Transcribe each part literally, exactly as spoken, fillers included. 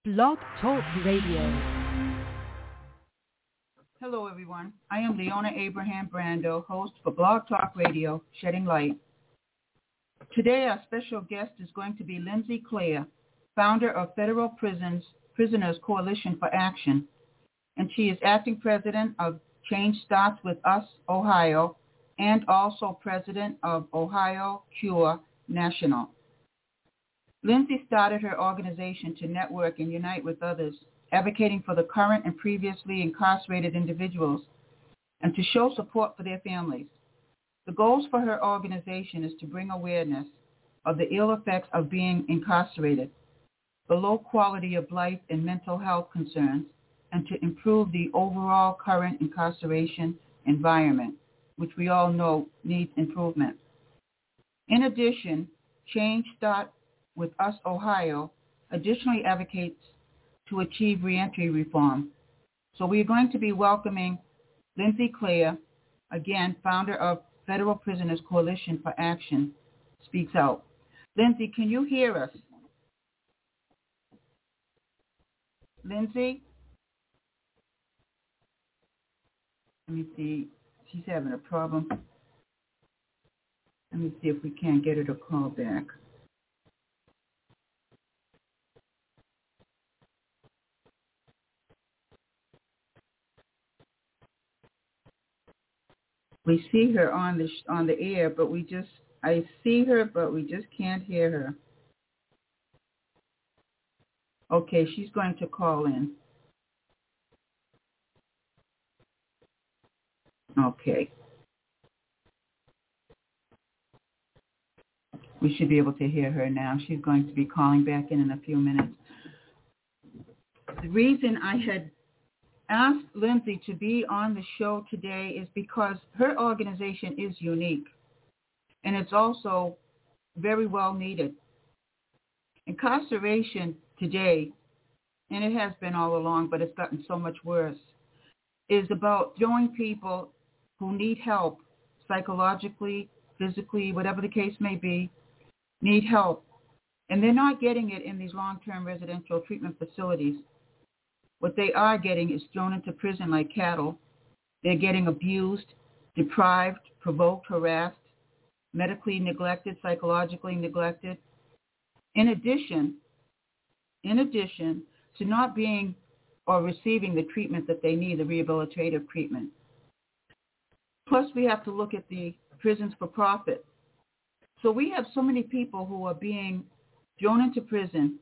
Blog Talk Radio. Hello, everyone. I am Leona Abraham Brando, host for Blog Talk Radio, Shedding Light. Today, our special guest is going to be Lindsay Clare, founder of Federal Prisons Prisoners Coalition for Action, and she is acting president of Change Starts With Us, Ohio, and also president of Ohio Cure National. Lindsay started her organization to network and unite with others, advocating for the current and previously incarcerated individuals and to show support for their families. The goals for her organization is to bring awareness of the ill effects of being incarcerated, the low quality of life and mental health concerns, and to improve the overall current incarceration environment, which we all know needs improvement. In addition, Change Start With Us Ohio additionally advocates to achieve reentry reform. So we are going to be welcoming Lindsay Clare, again, founder of Federal Prisoners Coalition for Action, speaks out. Lindsay, can you hear us? Lindsay? Let me see. She's having a problem. Let me see if we can't get her to call back. We see her on the sh- on the air, but we just, I see her, but we just can't hear her. Okay, she's going to call in. Okay. We should be able to hear her now. She's going to be calling back in in a few minutes. The reason I had asked Lindsay to be on the show today is because her organization is unique, and it's also very well needed. Incarceration today, and it has been all along, but it's gotten so much worse, is about throwing people who need help psychologically, physically, whatever the case may be, need help, and they're not getting it in these long-term residential treatment facilities. What they are getting is thrown into prison like cattle. They're getting abused, deprived, provoked, harassed, medically neglected, psychologically neglected. In addition, in addition to not being or receiving the treatment that they need, the rehabilitative treatment. Plus, we have to look at the prisons for profit. So we have so many people who are being thrown into prison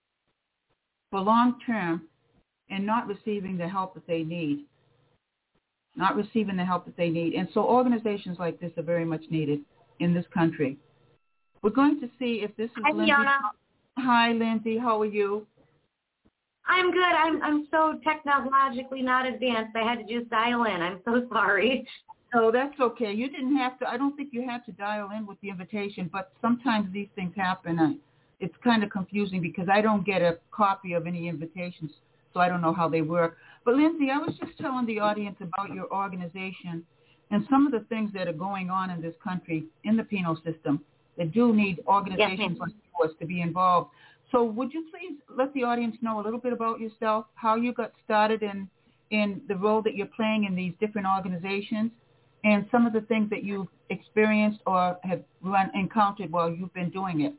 for long term and not receiving the help that they need, not receiving the help that they need. And so organizations like this are very much needed in this country. We're going to see if this is Hi, Lindsay. Fiona. Hi, Lindsay. How are you? I'm good. I'm I'm so technologically not advanced. I had to just dial in. I'm so sorry. Oh, that's okay. You didn't have to. I don't think you had to dial in with the invitation, but sometimes these things happen. I, it's kind of confusing because I don't get a copy of any invitations, so I don't know how they work. But Lindsay, I was just telling the audience about your organization and some of the things that are going on in this country in the penal system that do need organizations Yes, like yours to be involved. So would you please let the audience know a little bit about yourself, how you got started in, in the role that you're playing in these different organizations, and some of the things that you've experienced or have run, encountered while you've been doing it?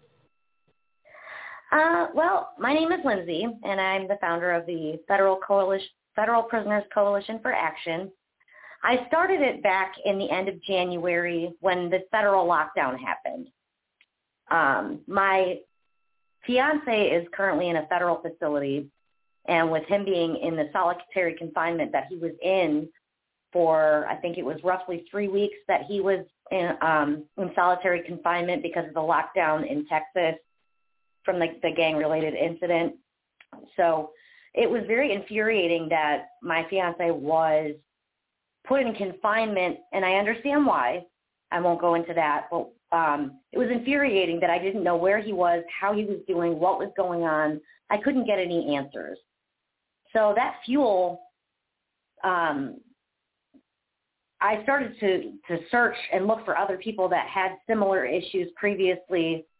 Uh, well, my name is Lindsay, and I'm the founder of the Federal Coalition, Federal Prisoners Coalition for Action. I started it back in the end of January when the federal lockdown happened. Um, my fiance is currently in a federal facility, and with him being in the solitary confinement that he was in for, I think it was roughly three weeks that he was in, um, in solitary confinement because of the lockdown in Texas from the, the gang-related incident. So it was very infuriating that my fiance was put in confinement, and I understand why. I won't go into that, but um, it was infuriating that I didn't know where he was, how he was doing, what was going on. I couldn't get any answers. So that fuel, um, I started to, to search and look for other people that had similar issues previously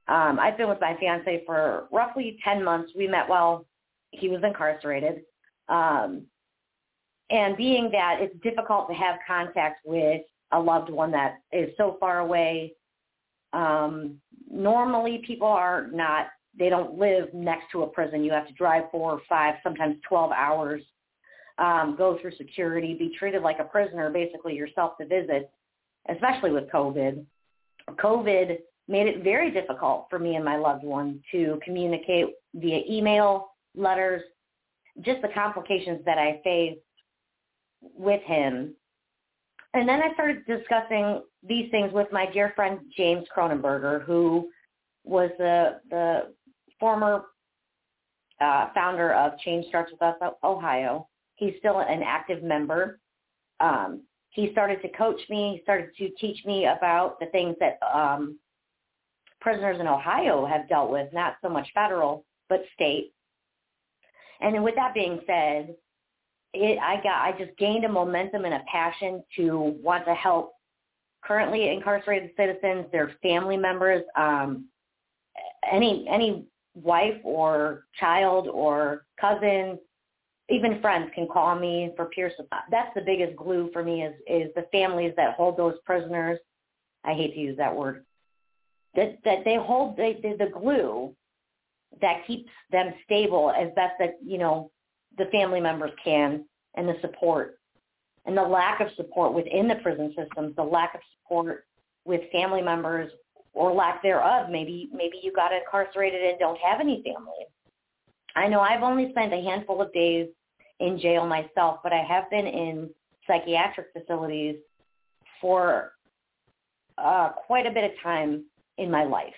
Um, I've been with my fiance for roughly ten months. We met while he was incarcerated. Um, and being that it's difficult to have contact with a loved one that is so far away, um, normally people are not, they don't live next to a prison. You have to drive four or five, sometimes twelve hours, um, go through security, be treated like a prisoner, basically yourself to visit, especially with COVID. COVID made it very difficult for me and my loved one to communicate via email, letters, just the complications that I faced with him. And then I started discussing these things with my dear friend James Cronenberger, who was the the former uh, founder of Change Starts With Us Ohio. He's still an active member. Um, he started to coach me. He started to teach me about the things that um, prisoners in Ohio have dealt with, not so much federal, but state. And then with that being said, it, I got I just gained a momentum and a passion to want to help currently incarcerated citizens, their family members, um, any any wife or child or cousin, even friends can call me for peer support. That's the biggest glue for me is is the families that hold those prisoners. I hate to use that word. That that they hold they, they, the glue that keeps them stable as best that, you know, the family members can, and the support. And the lack of support within the prison systems, the lack of support with family members or lack thereof. Maybe maybe you got incarcerated and don't have any family. I know I've only spent a handful of days in jail myself, but I have been in psychiatric facilities for uh, quite a bit of time in my life.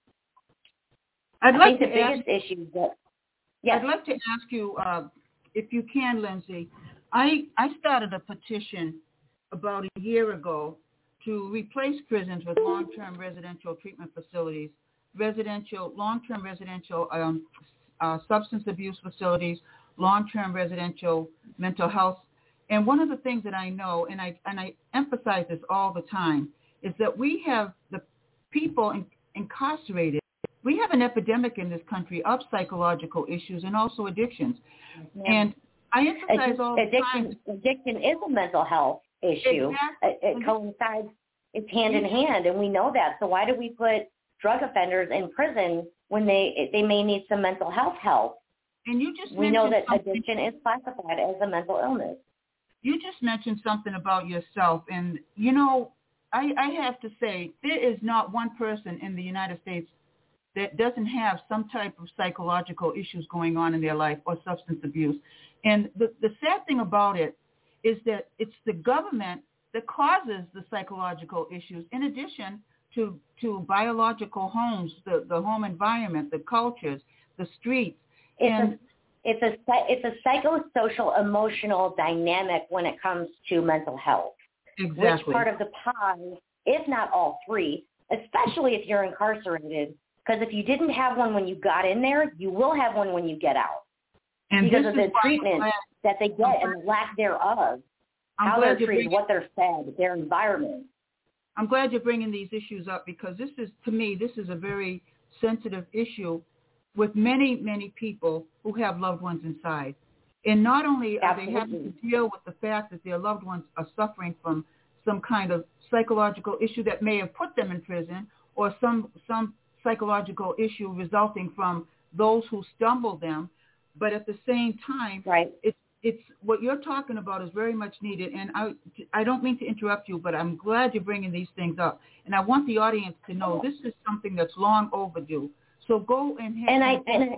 I'd I like think to the ask, biggest issue that yes. I'd like to ask you, uh, if you can, Lindsay. I I started a petition about a year ago to replace prisons with long-term residential treatment facilities, residential, long-term residential um, uh, substance abuse facilities, long-term residential mental health. And one of the things that I know, and I and I emphasize this all the time, is that we have the people in, incarcerated. We have an epidemic in this country of psychological issues and also addictions. Yeah. And I emphasize all the addiction, time. Addiction is a mental health issue. Exactly. It, it coincides. It's hand in hand, and we know that. So why do we put drug offenders in prison when they they may need some mental health help? And you just we know that something. addiction is classified as a mental illness. You just mentioned something about yourself, and you know, I, I have to say there is not one person in the United States that doesn't have some type of psychological issues going on in their life or substance abuse. And the, the sad thing about it is that it's the government that causes the psychological issues in addition to, to biological homes, the, the home environment, the cultures, the streets. It's and a, it's a, it's a psychosocial emotional dynamic when it comes to mental health. Exactly. Which part of the pie, if not all three, especially if you're incarcerated, because if you didn't have one when you got in there, you will have one when you get out. And because of the why, treatment that they get I'm and the lack thereof, I'm how they're treated, bringing, what they're fed, their environment. I'm glad you're bringing these issues up because this is, to me, this is a very sensitive issue with many, many people who have loved ones inside. And not only are Absolutely. they having to deal with the fact that their loved ones are suffering from some kind of psychological issue that may have put them in prison or some some psychological issue resulting from those who stumbled them, but at the same time, right. it's it's what you're talking about is very much needed. And I I don't mean to interrupt you, but I'm glad you're bringing these things up. And I want the audience to know this is something that's long overdue. So go and have. And I and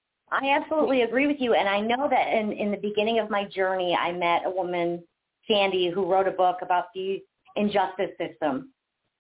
I absolutely agree with you. And I know that in in the beginning of my journey, I met a woman, Sandy, who wrote a book about the injustice system.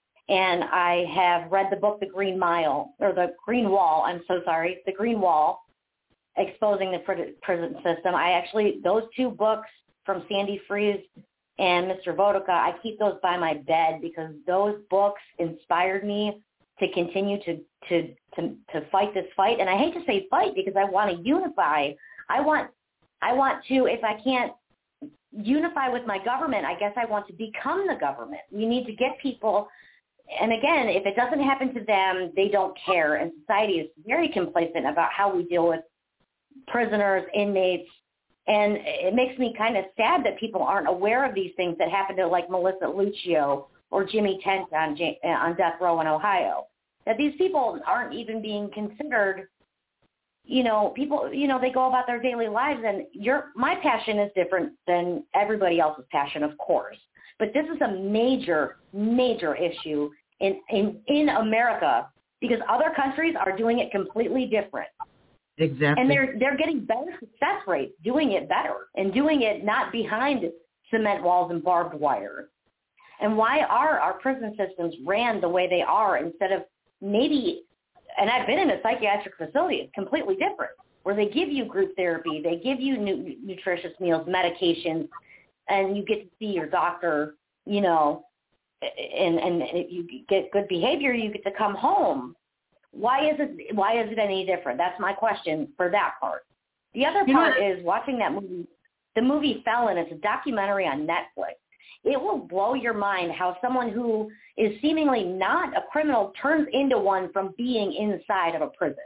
And I have read the book, The Green Mile, or The Green Wall, I'm so sorry, The Green Wall, Exposing the Prison System. I actually, those two books from Sandy Fries and Mister Vodka, I keep those by my bed because those books inspired me to continue to, to, to, to fight this fight. And I hate to say fight because I want to unify. I want, I want to, if I can't unify with my government, I guess I want to become the government. We need to get people and again, if it doesn't happen to them, they don't care. And society is very complacent about how we deal with prisoners, inmates. And it makes me kind of sad that people aren't aware of these things that happen to like Melissa Lucio or Jimmy Tent on, J- on death row in Ohio. That these people aren't even being considered. You know, people, you know, they go about their daily lives, and your my passion is different than everybody else's passion, of course. But this is a major, major issue in, in, in America because other countries are doing it completely different. Exactly. And they're they're getting better success rates doing it better and doing it not behind cement walls and barbed wire. And why are our prison systems ran the way they are instead of maybe, and I've been in a psychiatric facility, it's completely different, where they give you group therapy, they give you nu- nutritious meals, medications, and you get to see your doctor, you know, and, and if you get good behavior, you get to come home. Why is it why is it any different? That's my question for that part. The other You know part what? is watching that movie, the movie Felon. It's a documentary on Netflix. It will blow your mind how someone who is seemingly not a criminal turns into one from being inside of a prison.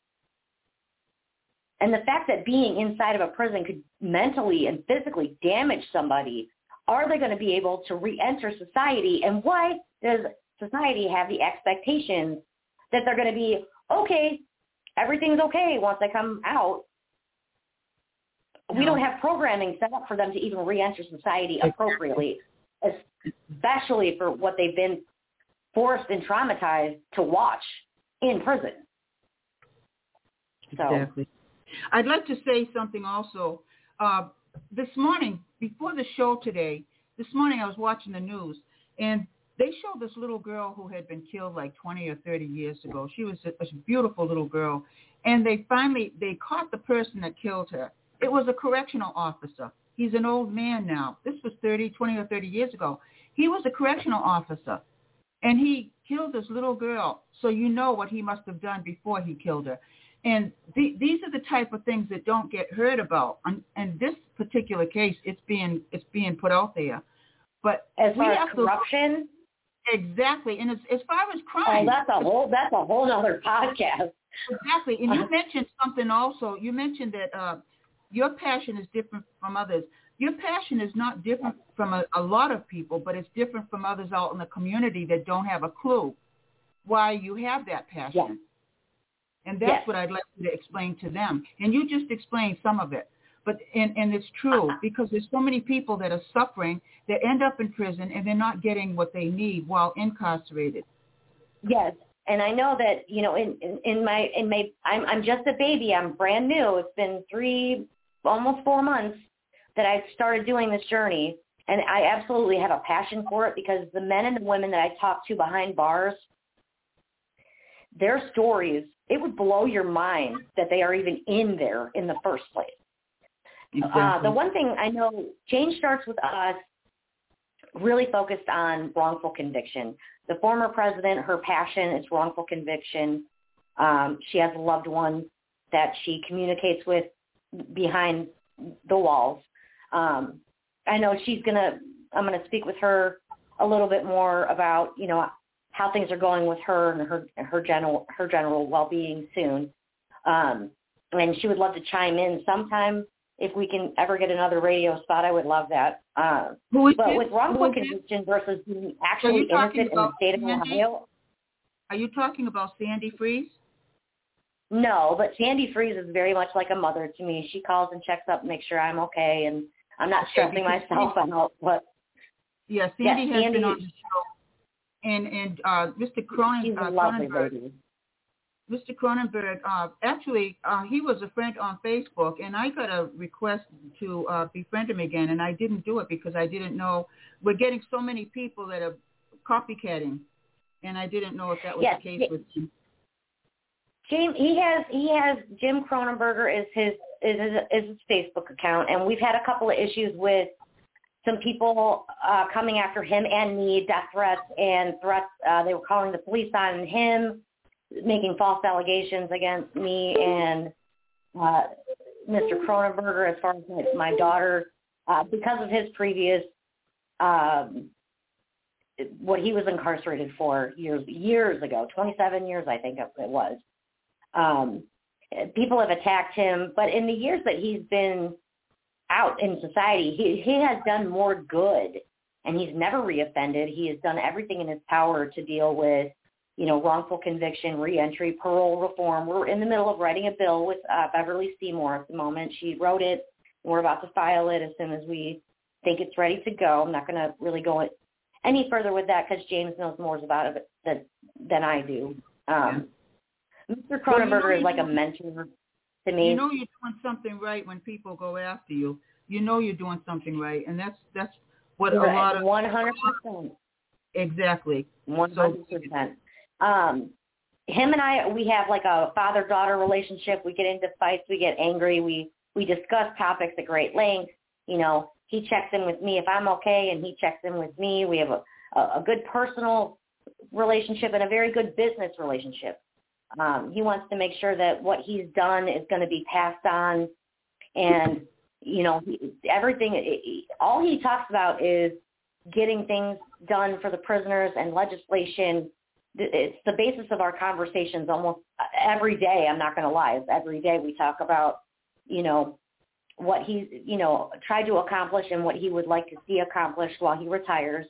And the fact that being inside of a prison could mentally and physically damage somebody, are they going to be able to re-enter society? And why does society have the expectations that they're going to be, okay, everything's okay once they come out? We don't have programming set up for them to even re-enter society appropriately, especially for what they've been forced and traumatized to watch in prison. So. Exactly. I'd like to say something also. Uh, this morning, before the show today, this morning I was watching the news, and they showed this little girl who had been killed like twenty or thirty years ago. She was a, a beautiful little girl, and they finally, they caught the person that killed her. It was a correctional officer. He's an old man now. This was thirty, twenty or thirty years ago. He was a correctional officer, and he killed this little girl. So you know what he must have done before he killed her. And the, these are the type of things that don't get heard about. And in this particular case, it's being it's being put out there. But as far we as have corruption, to, exactly. And as, as far as oh, crime, that's a whole that's a whole other podcast. Exactly. And you mentioned something also. You mentioned that uh, your passion is different from others. Your passion is not different from a, a lot of people, but it's different from others out in the community that don't have a clue why you have that passion. Yes. And that's Yes. what I'd like you to explain to them. And you just explained some of it. But and, and it's true because there's so many people that are suffering that end up in prison and they're not getting what they need while incarcerated. Yes. And I know that, you know, in, in, in my, in my, I'm, I'm just a baby. I'm brand new. It's been three, almost four months that I've started doing this journey. And I absolutely have a passion for it because the men and the women that I talk to behind bars, their stories, it would blow your mind that they are even in there in the first place. Exactly. Uh, the one thing I know, Change Starts With Us really focused on wrongful conviction. The former president, her passion is wrongful conviction. Um, she has a loved one that she communicates with behind the walls. Um, I know she's going to, I'm going to speak with her a little bit more about, you know, how things are going with her and her her general her general well-being soon. Um, and she would love to chime in sometime. If we can ever get another radio spot, I would love that. Uh, Who is but this? with wrongful Who is conviction versus being So actually you're talking innocent in the about state of Sandy? Ohio, Are you talking about Sandy Freeze? no, but Sandy Freeze is very much like a mother to me. She calls and checks up, makes sure I'm okay, and I'm not Okay, stressing because myself out. But Yeah, Sandy yeah, has Sandy, been on the show. And, and uh, Mister Cronin, she's a uh, lovely Cronenberg, lady. Mister Cronenberg, uh, actually, uh, he was a friend on Facebook, and I got a request to uh, befriend him again, and I didn't do it because I didn't know. We're getting so many people that are copycatting, and I didn't know if that was Yes, the case y- with him. Jim, he has he has Jim Cronenberger is his is his, is his Facebook account, and we've had a couple of issues with some people uh, coming after him and me, death threats and threats. Uh, they were calling the police on him, making false allegations against me and uh, Mister Cronenberger as far as my, my daughter uh, because of his previous um, what he was incarcerated for years years ago, twenty-seven years I think it was. Um, people have attacked him, but in the years that he's been out in society, he, he has done more good, and he's never reoffended. He has done everything in his power to deal with, you know, wrongful conviction, reentry, parole reform. We're in the middle of writing a bill with uh, Beverly Seymour at the moment. She wrote it. We're about to file it as soon as we think it's ready to go. I'm not going to really go any further with that because James knows more about it than, than I do. Um, yeah. Mister Cronenberger well, you know is like a mentor to me. You know you're doing something right when people go after you. You know you're doing something right, and that's that's what right. a lot of one hundred percent. Exactly. one hundred percent. Um, him and I, we have like a father-daughter relationship. We get into fights. We get angry. We we discuss topics at great length. You know, he checks in with me if I'm okay, and he checks in with me. We have a, a, a good personal relationship and a very good business relationship. Um, he wants to make sure that what he's done is going to be passed on, and you know, he, everything. It, all he talks about is getting things done for the prisoners and legislation. It's the basis of our conversations almost every day. I'm not going to lie. It's every day we talk about, you know, what he's, you know, tried to accomplish and what he would like to see accomplished while he retires.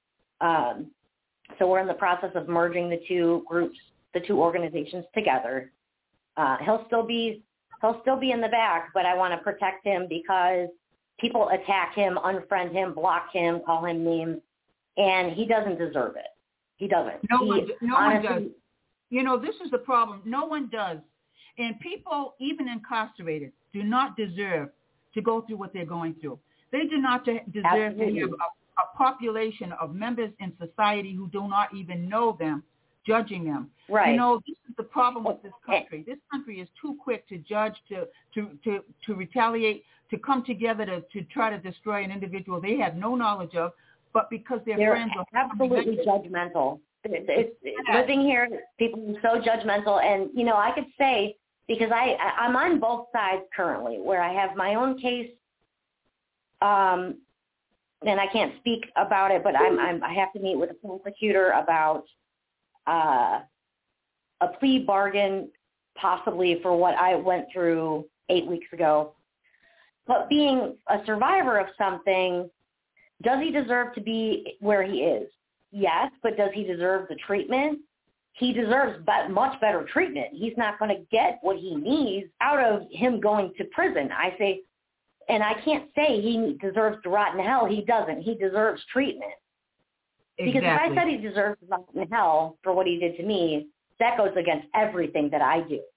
Um, so we're in the process of merging the two groups, the two organizations together. Uh, he'll still be, he'll still be in the back, but I want to protect him because people attack him, unfriend him, block him, call him names, and he doesn't deserve it. He doesn't. No he, one, no honestly, one does. You know, this is the problem. No one does. And people, even incarcerated, do not deserve to go through what they're going through. They do not deserve Absolutely. to have a, a population of members in society who do not even know them, judging them. Right. You know, this is the problem with this country. This country is too quick to judge, to to to, to retaliate, to come together to, to try to destroy an individual they have no knowledge of, but because their They're friends are absolutely judgmental. It's, it's, it's living here, people are so judgmental. And, you know, I could say, because I, I'm on both sides currently, where I have my own case, um, and I can't speak about it, but I'm, I'm, I have to meet with a prosecutor about uh, a plea bargain, possibly for what I went through eight weeks ago. But being a survivor of something, does he deserve to be where he is? Yes, but does he deserve the treatment? He deserves be- much better treatment. He's not going to get what he needs out of him going to prison. I say, and I can't say he deserves to rot in hell. He doesn't. He deserves treatment. Exactly. Because if I said he deserves to rot in hell for what he did to me, that goes against everything that I do.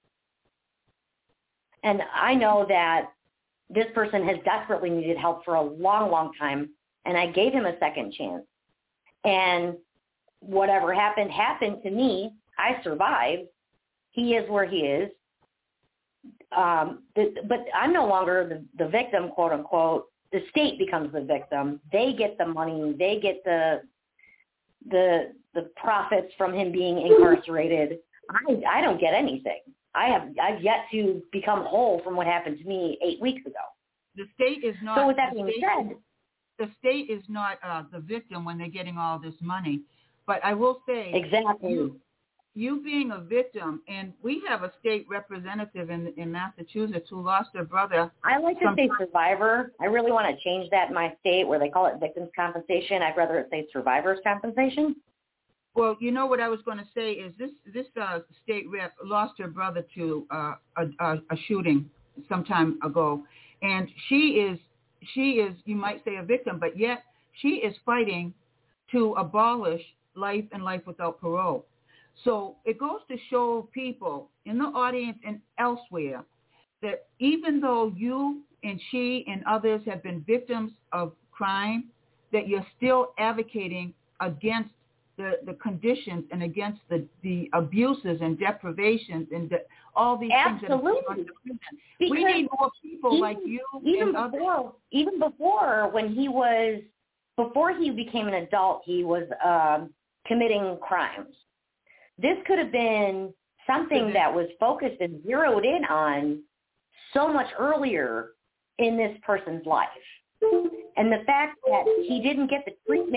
And I know that this person has desperately needed help for a long, long time, and I gave him a second chance. And whatever happened, happened to me. I survived. He is where he is. Um, the, but I'm no longer the, the victim, quote unquote. The state becomes the victim. They get the money. They get the the the profits from him being incarcerated. I I don't get anything. I have I've yet to become whole from what happened to me eight weeks ago. The state is not. So with that being state, said, the state is not uh, the victim when they're getting all this money. But I will say, exactly. You, you being a victim, and we have a state representative in in Massachusetts who lost her brother. I like to say survivor. I really want to change that in my state where they call it victims' compensation. I'd rather it say survivors' compensation. Well, you know what I was going to say is this this uh, state rep lost her brother to uh, a, a, a shooting some time ago, and she is she is you might say a victim, but yet she is fighting to abolish life and life without parole. So it goes to show people in the audience and elsewhere that even though you and she and others have been victims of crime, that you're still advocating against the, the conditions and against the, the abuses and deprivations and the, all these Absolutely. things that are going on. We need more people even, like you even and before, others. Even before, when he was, before he became an adult, he was um, committing crimes. This could have been something that was focused and zeroed in on so much earlier in this person's life. And the fact that he didn't get the treatment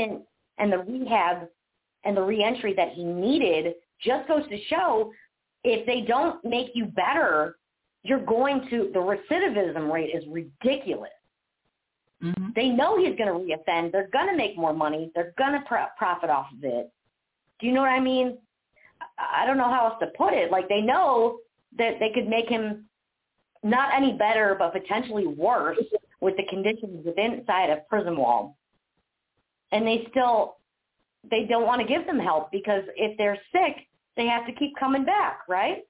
and the rehab and the reentry that he needed just goes to show if they don't make you better, you're going to, the recidivism rate is ridiculous. Mm-hmm. They know he's going to reoffend. They're going to make more money. They're going to pro- profit off of it. Do you know what I mean? I don't know how else to put it. Like, they know that they could make him not any better, but potentially worse with the conditions within inside a prison wall. And they still, they don't want to give them help because if they're sick, they have to keep coming back, right?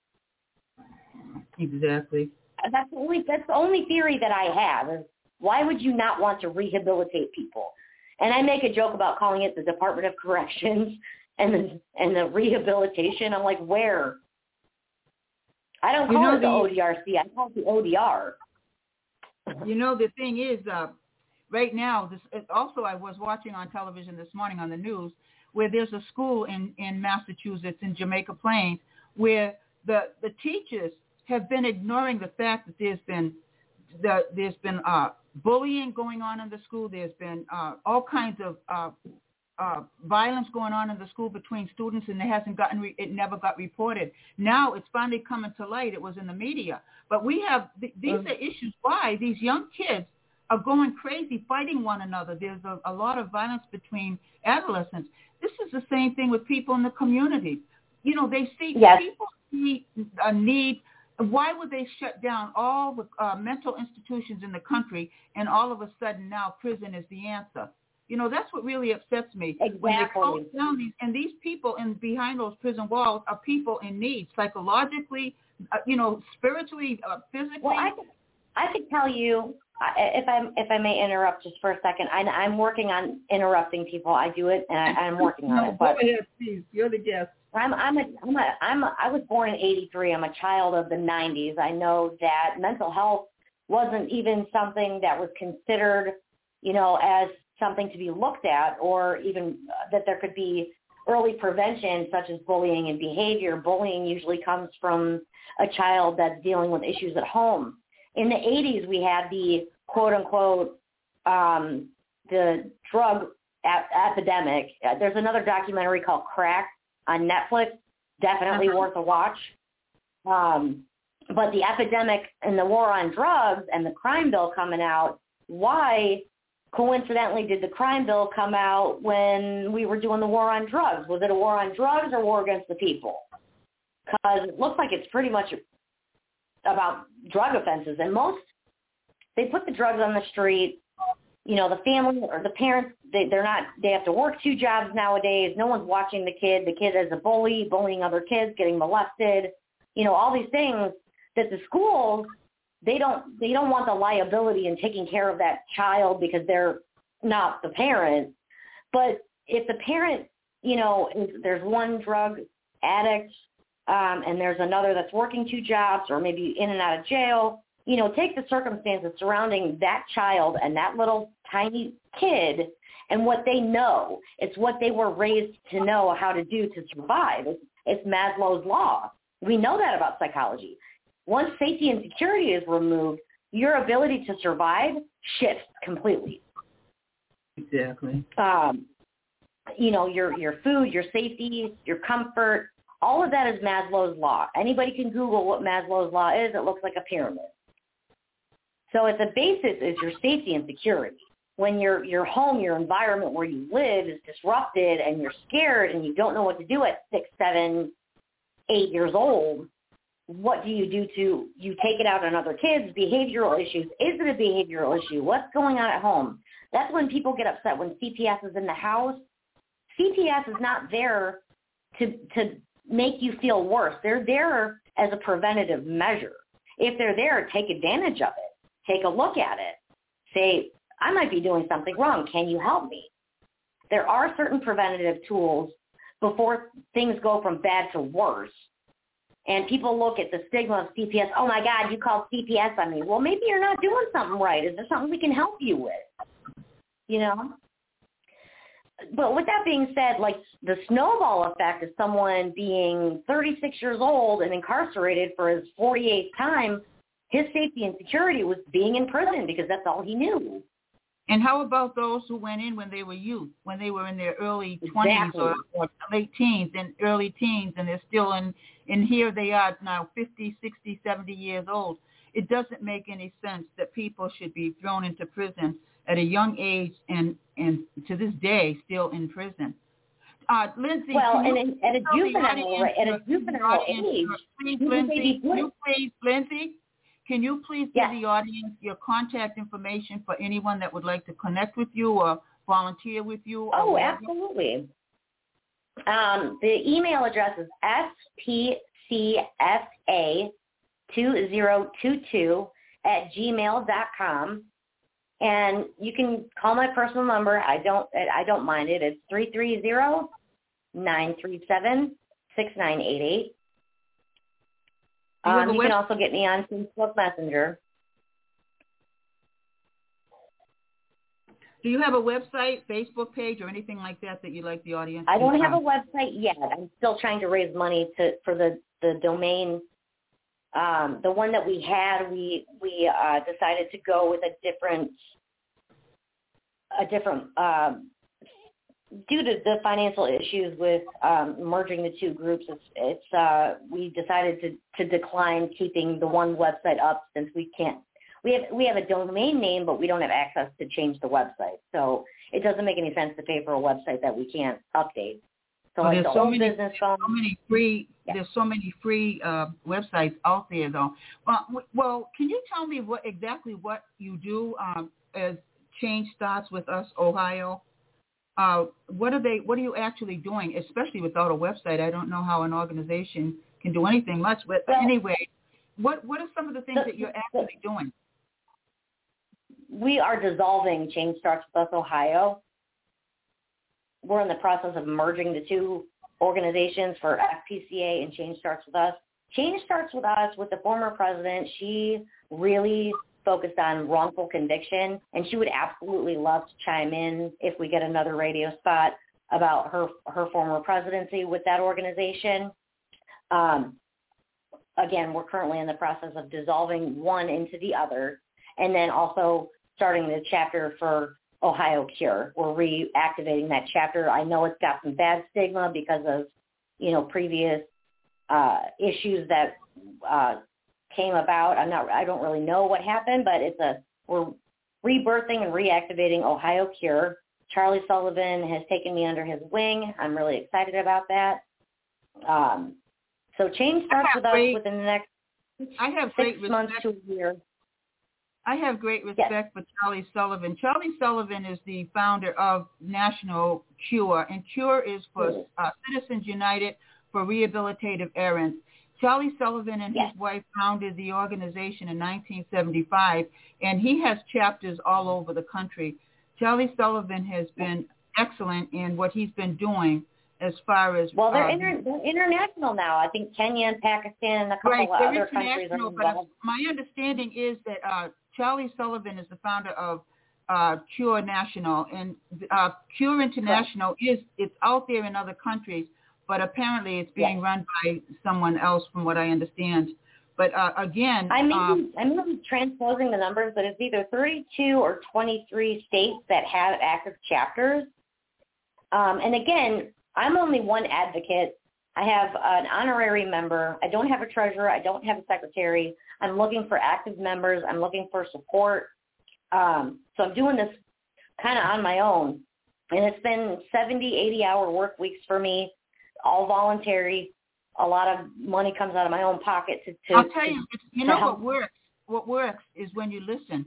Exactly. That's the only, that's the only theory that I have is why would you not want to rehabilitate people? And I make a joke about calling it the Department of Corrections and the, and the rehabilitation. I'm like, where? I don't call you know, it the, the O D R C. I call it the O D R. You know, the thing is, uh, right now, this also I was watching on television this morning on the news where there's a school in, in Massachusetts, in Jamaica Plains, where the, the teachers have been ignoring the fact that there's been the, there's been uh, bullying going on in the school. There's been uh, all kinds of uh, uh, violence going on in the school between students, and it hasn't gotten re- it never got reported. Now it's finally coming to light. It was in the media, but we have th- these mm-hmm. are issues why these young kids are going crazy, fighting one another. There's a, a lot of violence between adolescents. This is the same thing with people in the community. You know, they see yes. people see a need. Why would they shut down all the uh, mental institutions in the country, and all of a sudden now prison is the answer? You know, that's what really upsets me. Exactly. When they close down these, and these people in behind those prison walls are people in need, psychologically, uh, you know, spiritually, uh, physically. Well, I could, I could tell you, if I if I may interrupt just for a second. I, I'm working on interrupting people. I do it, and I, I'm working on no, it. But go ahead, please. You're the guest. I'm I'm a, I'm a I'm a, I was born in eighty-three. I'm a child of the nineties. I know that mental health wasn't even something that was considered, you know, as something to be looked at, or even that there could be early prevention, such as bullying and behavior. Bullying usually comes from a child that's dealing with issues at home. In the eighties, we had the quote unquote um, the drug ap- epidemic. There's another documentary called Crack on Netflix, definitely uh-huh. worth a watch. Um, but the epidemic and the war on drugs and the crime bill coming out, why coincidentally did the crime bill come out when we were doing the war on drugs? Was it a war on drugs or war against the people? Because it looks like it's pretty much about drug offenses. And most, they put the drugs on the street. You know, the family or the parents, they, they're not, they have to work two jobs nowadays. No one's watching the kid. The kid is a bully, bullying other kids, getting molested. You know, all these things that the schools, they don't, they don't want the liability in taking care of that child because they're not the parent. But if the parent, you know, there's one drug addict um, and there's another that's working two jobs or maybe in and out of jail, you know, take the circumstances surrounding that child and that little tiny kid and what they know. It's what they were raised to know how to do to survive. It's, it's Maslow's law. We know that about psychology. Once safety and security is removed, your ability to survive shifts completely. Exactly. Um, you know, your your food, your safety, your comfort, all of that is Maslow's law. Anybody can Google what Maslow's law is. It looks like a pyramid. So at the basis is your safety and security. When your your home, your environment where you live is disrupted and you're scared and you don't know what to do at six, seven, eight years old, what do you do to, you take it out on other kids, behavioral issues. Is it a behavioral issue? What's going on at home? That's when people get upset when C P S is in the house. C P S is not there to to make you feel worse. They're there as a preventative measure. If they're there, take advantage of it. Take a look at it. Say, I might be doing something wrong. Can you help me? There are certain preventative tools before things go from bad to worse. And people look at the stigma of C P S. Oh, my God, you called C P S on me. Well, maybe you're not doing something right. Is there something we can help you with? You know? But with that being said, like the snowball effect of someone being thirty-six years old and incarcerated for his forty-eighth time, his safety and security was being in prison because that's all he knew. And how about those who went in when they were youth, when they were in their early twenties Exactly. or, or late teens and early teens, and they're still in, and here they are now fifty, sixty, seventy years old. It doesn't make any sense that people should be thrown into prison at a young age and, and to this day still in prison. Uh, Lindsay, well, can and you at a tell the juvenile, audience, at a your- juvenile the audience, age, your- please, you can Lindsay, maybe can put- you please, Lindsay, can you please Yes. give the audience your contact information for anyone that would like to connect with you or volunteer with you? Or Oh, whatever? absolutely. Um, the email address is s p c f a two zero two two at gmail dot com. And you can call my personal number. I don't I don't mind it. It's three three zero, nine three seven, six nine eight eight. Do you have Um, a you web- can also get me on Facebook Messenger. Do you have a website, Facebook page, or anything like that that you'd like the audience I to don't have a um, website yet. I'm still trying to raise money to for the, the domain. Um, the one that we had, we we uh, decided to go with a different a different um, due to the financial issues with um, merging the two groups. It's, it's uh, we decided to, to decline keeping the one website up since we can't. We have we have a domain name, but we don't have access to change the website. So it doesn't make any sense to pay for a website that we can't update. So Well, like there's the so old many, business phone. so many free. Yeah. There's so many free uh, websites out there, though. Well, w- well, can you tell me what exactly what you do um, as Change Starts With Us Ohio? Uh, what are they? What are you actually doing? Especially without a website, I don't know how an organization can do anything much. But Well, anyway, what what are some of the things the- that you're the- actually doing? We are dissolving Change Starts With Us Ohio. We're in the process of merging the two organizations for F P C A and Change Starts With Us. Change Starts With Us with the former president. She really focused on wrongful conviction, and she would absolutely love to chime in if we get another radio spot about her her former presidency with that organization. Um, again, we're currently in the process of dissolving one into the other, and then also starting the chapter for Ohio Cure. We're reactivating that chapter. I know it's got some bad stigma because of, you know, previous uh, issues that uh, came about. I'm not. I don't really know what happened, but it's a we're rebirthing and reactivating Ohio Cure. Charlie Sullivan has taken me under his wing. I'm really excited about that. Um, so change starts with us great, within the next I have six great months respect. to a year. I have great respect Yes. for Charlie Sullivan. Charlie Sullivan is the founder of National Cure, and Cure is for Yes. uh, Citizens United for Rehabilitative Errands. Charlie Sullivan and Yes. his wife founded the organization in nineteen seventy-five, and he has chapters all over the country. Charlie Sullivan has been excellent in what he's been doing as far as Well, they're, uh, inter- they're international now. I think Kenya and Pakistan and a couple right, of they're other countries are international, but involved. my understanding is that uh, Charlie Sullivan is the founder of uh, Cure National, and uh, Cure International is it's out there in other countries, but apparently it's being Yes. run by someone else, from what I understand. But uh, again, I may um, be, I may be transposing the numbers, but it's either thirty-two or twenty-three states that have active chapters. Um, and again, I'm only one advocate. I have an honorary member. I don't have a treasurer. I don't have a secretary. I'm looking for active members. I'm looking for support. Um, so I'm doing this kind of on my own. And it's been seventy, eighty-hour work weeks for me, all voluntary. A lot of money comes out of my own pocket to, to I'll tell to, you, it's, you to know help. what works. What works is when you listen.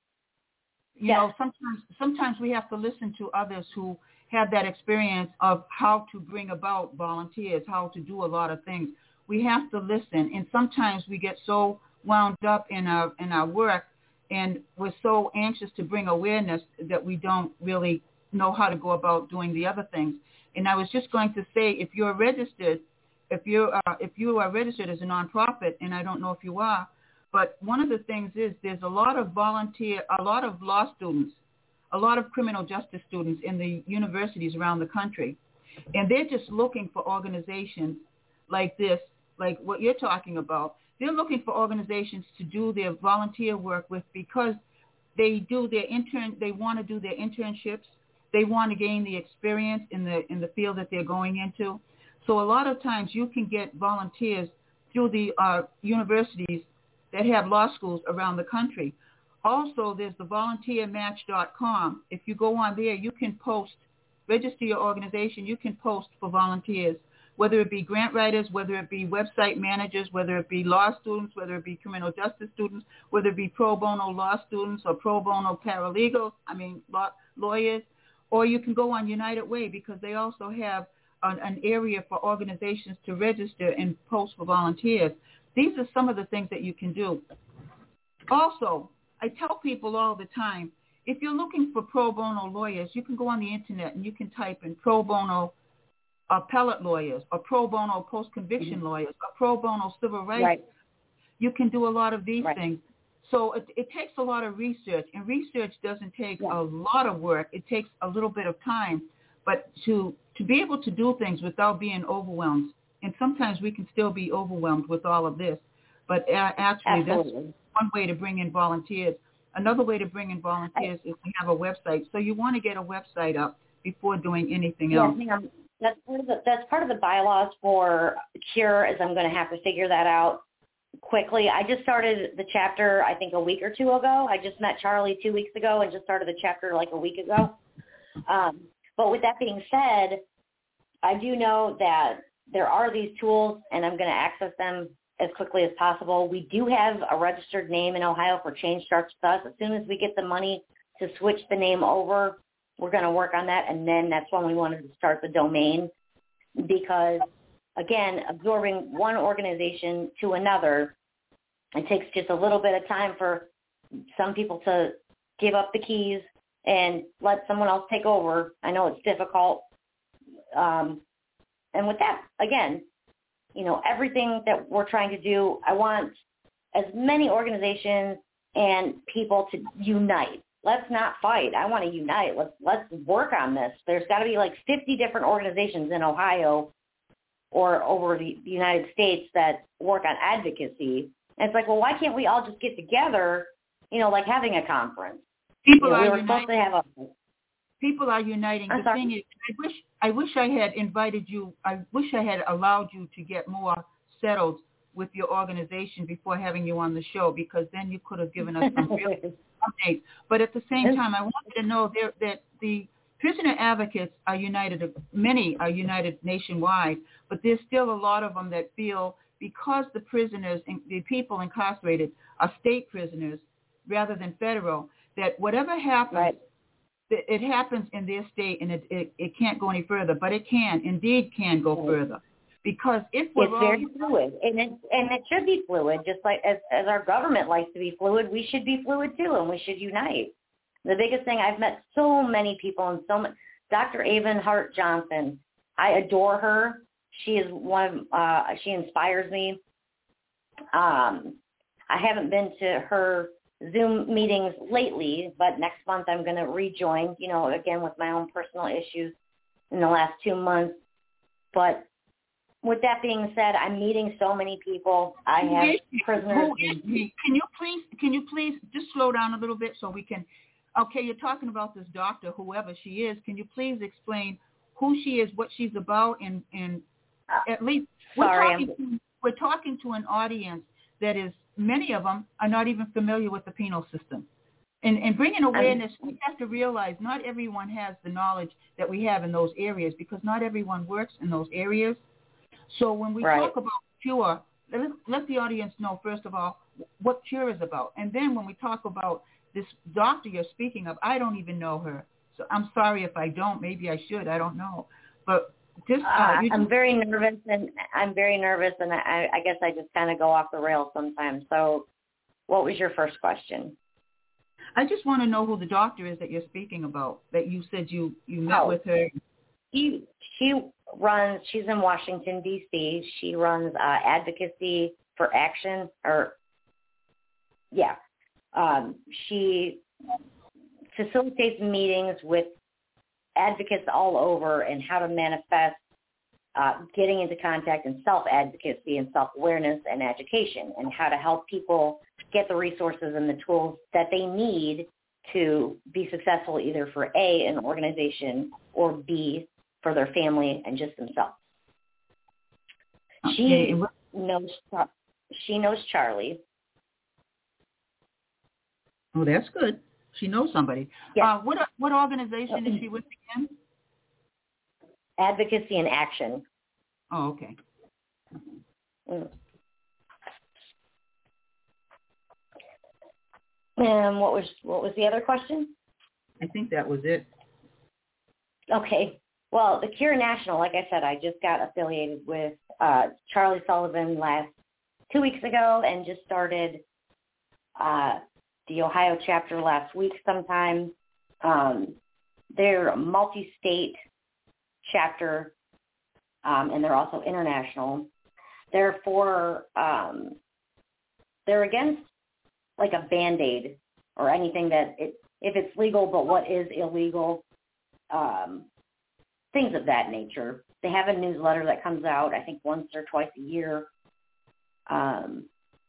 You Yes. know, sometimes sometimes we have to listen to others who have that experience of how to bring about volunteers, how to do a lot of things. We have to listen, and sometimes we get so wound up in our in our work, and we're so anxious to bring awareness that we don't really know how to go about doing the other things. And I was just going to say, if you're registered, if you uh, if you are registered as a nonprofit, and I don't know if you are, but one of the things is there's a lot of volunteer, a lot of law students, a lot of criminal justice students in the universities around the country, and they're just looking for organizations like this, like what you're talking about. They're looking for organizations to do their volunteer work with, because they do their intern. They want to do their internships. They want to gain the experience in the in the field that they're going into. So a lot of times you can get volunteers through the uh, universities that have law schools around the country. Also, there's the volunteer match dot com. If you go on there, you can post, register your organization. You can post for volunteers, whether it be grant writers, whether it be website managers, whether it be law students, whether it be criminal justice students, whether it be pro bono law students or pro bono paralegals, I mean law, lawyers. Or you can go on United Way because they also have an, an area for organizations to register and post for volunteers. These are some of the things that you can do. Also, I tell people all the time, if you're looking for pro bono lawyers, you can go on the internet and you can type in pro bono appellate lawyers or pro bono post-conviction mm-hmm. lawyers or pro bono civil rights. Right. You can do a lot of these right. things. So it, it takes a lot of research, and research doesn't take yeah. a lot of work. It takes a little bit of time. But to, to be able to do things without being overwhelmed, and sometimes we can still be overwhelmed with all of this, but uh, actually Absolutely. That's one way to bring in volunteers. Another way to bring in volunteers I, is to have a website. So you want to get a website up before doing anything yeah, else. Ma'am. That's part of the, that's part of the bylaws for CURE, is I'm going to have to figure that out quickly. I just started the chapter, I think, a week or two ago. I just met Charlie two weeks ago and just started the chapter like a week ago. Um, but with that being said, I do know that there are these tools, and I'm going to access them as quickly as possible. We do have a registered name in Ohio for Change Starts With Us. As soon as we get the money to switch the name over, we're going to work on that, and then that's when we wanted to start the domain because, again, absorbing one organization to another, it takes just a little bit of time for some people to give up the keys and let someone else take over. I know it's difficult. Um, and with that, again, you know, everything that we're trying to do, I want as many organizations and people to unite. Let's not fight. I want to unite. Let's let's work on this. There's got to be like fifty different organizations in Ohio or over the United States that work on advocacy. And it's like, well, why can't we all just get together, you know, like having a conference? People you know, are we were uniting. supposed to have a People are uniting. I'm the sorry. thing is, I wish I wish I had invited you. I wish I had allowed you to get more settled with your organization before having you on the show, because then you could have given us some real updates. But at the same time, I want you to know there, that the prisoner advocates are united. Many are united nationwide, but there's still a lot of them that feel because the prisoners, the people incarcerated, are state prisoners rather than federal, that whatever happens. Right. It happens in their state, and it, it, it can't go any further, but it can, indeed can go further. Because if we're It's all, very fluid, and it, and it should be fluid, just like as, as our government likes to be fluid, we should be fluid too, and we should unite. The biggest thing, I've met so many people, and so much, Doctor Avon Hart Johnson, I adore her. She is one of, uh, she inspires me. Um, I haven't been to her Zoom meetings lately, but next month I'm going to rejoin, you know, again with my own personal issues in the last two months. But with that being said, I'm meeting so many people. I have prisoners. Who is he? Can you please, can you please just slow down a little bit so we can, okay, you're talking about this doctor, whoever she is. Can you please explain who she is, what she's about, and, and at least we're, Sorry, talking to, we're talking to an audience that is, many of them are not even familiar with the penal system. And, and bringing awareness, we have to realize not everyone has the knowledge that we have in those areas, because not everyone works in those areas. So when we right. talk about CURE, let, let the audience know, first of all, what CURE is about. And then when we talk about this doctor you're speaking of, I don't even know her. So I'm sorry if I don't. Maybe I should. I don't know. But just, uh, uh, you I'm just, very nervous, and I'm very nervous, and I, I guess I just kind of go off the rails sometimes. So what was your first question? I just want to know who the doctor is that you're speaking about, that you said you, you met oh, with her. She, she runs, she's in Washington, D C. She runs uh, Advocacy for Action, or, yeah. Um, she facilitates meetings with advocates all over and how to manifest uh, getting into contact and self-advocacy and self-awareness and education, and how to help people get the resources and the tools that they need to be successful either for A, an organization, or B, for their family and just themselves. She Okay. knows she knows Charlie. Oh, that's good. She knows somebody. Yes. Uh, what what organization is she with again? Advocacy in Action. Oh, okay. Mm. And what was what was the other question? I think that was it. Okay. Well, the Cure National, like I said, I just got affiliated with uh, Charlie Sullivan last two weeks ago and just started uh, the Ohio chapter last week sometime. Um, they're a multi-state chapter, um, and they're also international. They're for, um, they're against like a Band-Aid or anything that, it, if it's legal, but what is illegal, um, things of that nature. They have a newsletter that comes out, I think, once or twice a year. Um,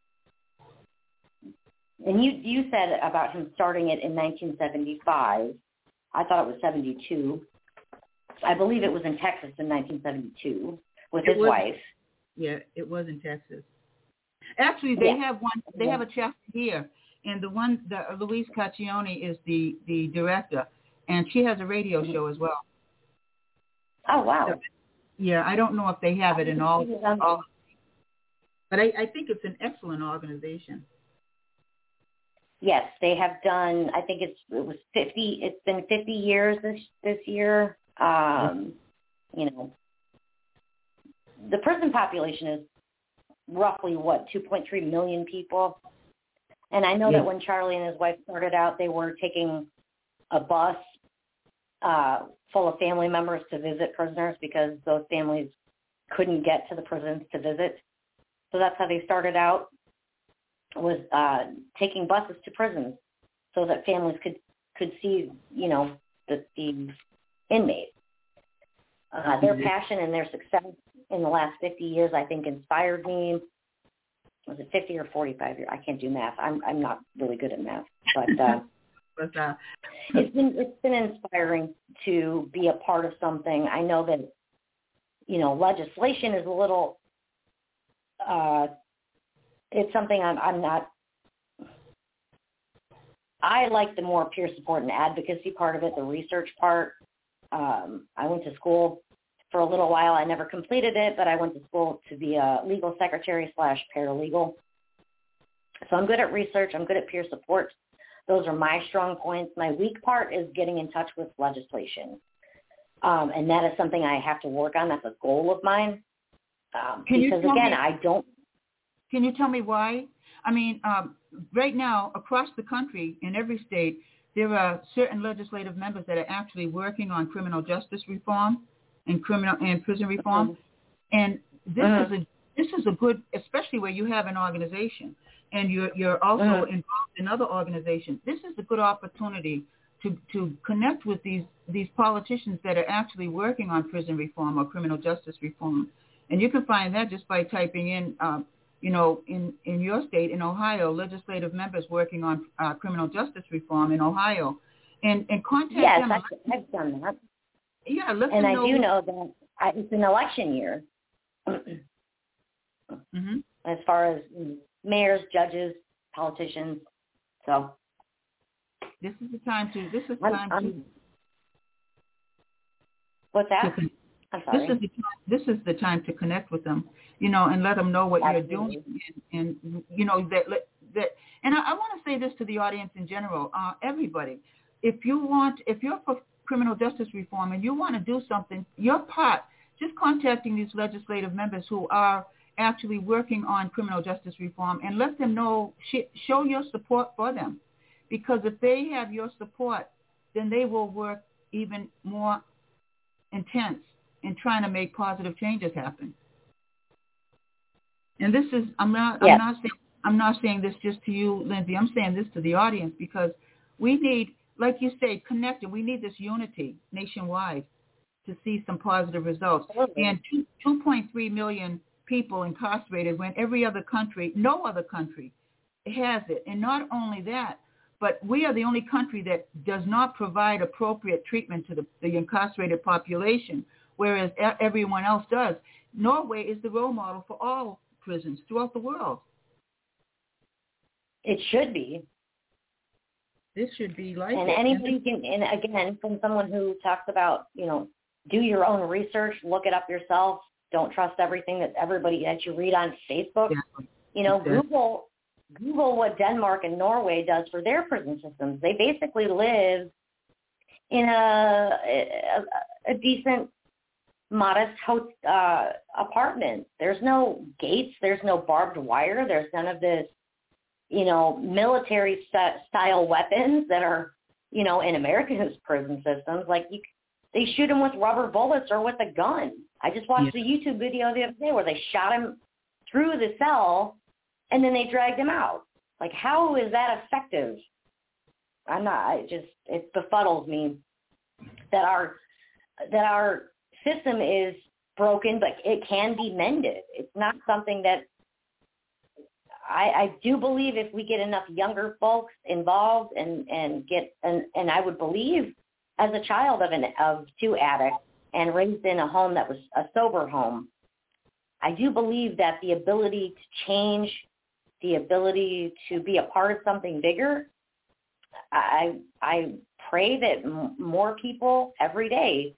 and you you said about him starting it in nineteen seventy-five. I thought it was seventy-two. I believe it was in Texas in nineteen seventy-two with It his was, wife. Yeah, it was in Texas. Actually, they Yeah. have one. They have a chapter here, and the one, the uh, Louise Caccione is the the director, and she has a radio show as well. Oh, wow. So, yeah, I don't know if they have it in all, all but I, I think it's an excellent organization. Yes, they have done, I think it's it was fifty, it's been fifty years this this year. Um, you know, the prison population is roughly, what, two point three million people? And I know Yeah. that when Charlie and his wife started out, they were taking a bus uh, full of family members to visit prisoners because those families couldn't get to the prisons to visit. So that's how they started out, was uh, taking buses to prisons so that families could, could see, you know, the, the inmates. Uh, their passion and their success in the last fifty years, I think, inspired me. Was it fifty or forty-five years? I can't do math. I'm I'm not really good at math, but uh, But uh, it's been it's been inspiring to be a part of something. I know that, you know, legislation is a little. Uh, it's something I'm I'm not. I like the more peer support and advocacy part of it, the research part. Um, I went to school for a little while. I never completed it, but I went to school to be a legal secretary slash paralegal. So I'm good at research. I'm good at peer support. Those are my strong points. My weak part is getting in touch with legislation. Um, and that is something I have to work on. That's a goal of mine. Um, Can you because, tell again, me- I don't. Can you tell me why? I mean, um, right now, across the country, in every state, there are certain legislative members that are actually working on criminal justice reform and criminal and prison reform. Mm-hmm. And this Mm-hmm. is a this is a good, especially where you have an organization and you're you're also Mm-hmm. involved in other organizations. This is a good opportunity to to connect with these these politicians that are actually working on prison reform or criminal justice reform. And you can find that just by typing in, um, you know, in, in your state, in Ohio, legislative members working on uh, criminal justice reform in Ohio, and and contact Yes, them. I've, I've done that. Yeah, let And them I know. do know that I, it's an election year Mm-hmm. as far as mayors, judges, politicians. So This is the time to. This is the I'm, time I'm, to. what's that? to con- I'm sorry. this is the time, this is the time to connect with them, you know, and let them know what Absolutely. you're doing, and, and you know that that. And I, I want to say this to the audience in general, uh, everybody. If you want, if you're for criminal justice reform and you want to do something, your part, just contacting these legislative members who are actually working on criminal justice reform and let them know, sh- show your support for them. Because if they have your support, then they will work even more intense in trying to make positive changes happen. And this is, I'm not, Yes. I'm not saying, I'm not saying this just to you, Lindsay. I'm saying this to the audience because we need, like you say, connected. We need this unity nationwide to see some positive results. Absolutely. And two, two point three million people incarcerated when every other country, no other country has it. And not only that, but we are the only country that does not provide appropriate treatment to the, the incarcerated population, whereas everyone else does. Norway is the role model for all prisons throughout the world. It should be. This should be like and it. anybody can, and again, from someone who talks about, you know, do your own research, look it up yourself. Don't trust everything that everybody that you read on Facebook. Yeah. You know, Yeah. Google Google what Denmark and Norway does for their prison systems. They basically live in a a, a decent, modest host, uh, apartment. There's no gates. There's no barbed wire. There's none of this, you know, military st- style weapons that are, you know, in America's prison systems. Like you, they shoot them with rubber bullets or with a gun. I just watched Yeah. a YouTube video the other day where they shot him through the cell and then they dragged him out. Like, how is that effective? I'm not, I just, it befuddles me that our, that our system is broken, but it can be mended. It's not something that, I, I do believe if we get enough younger folks involved and, and get, and, and I would believe as a child of an, of two addicts and raised in a home that was a sober home, I do believe that the ability to change, the ability to be a part of something bigger, I I pray that m- more people every day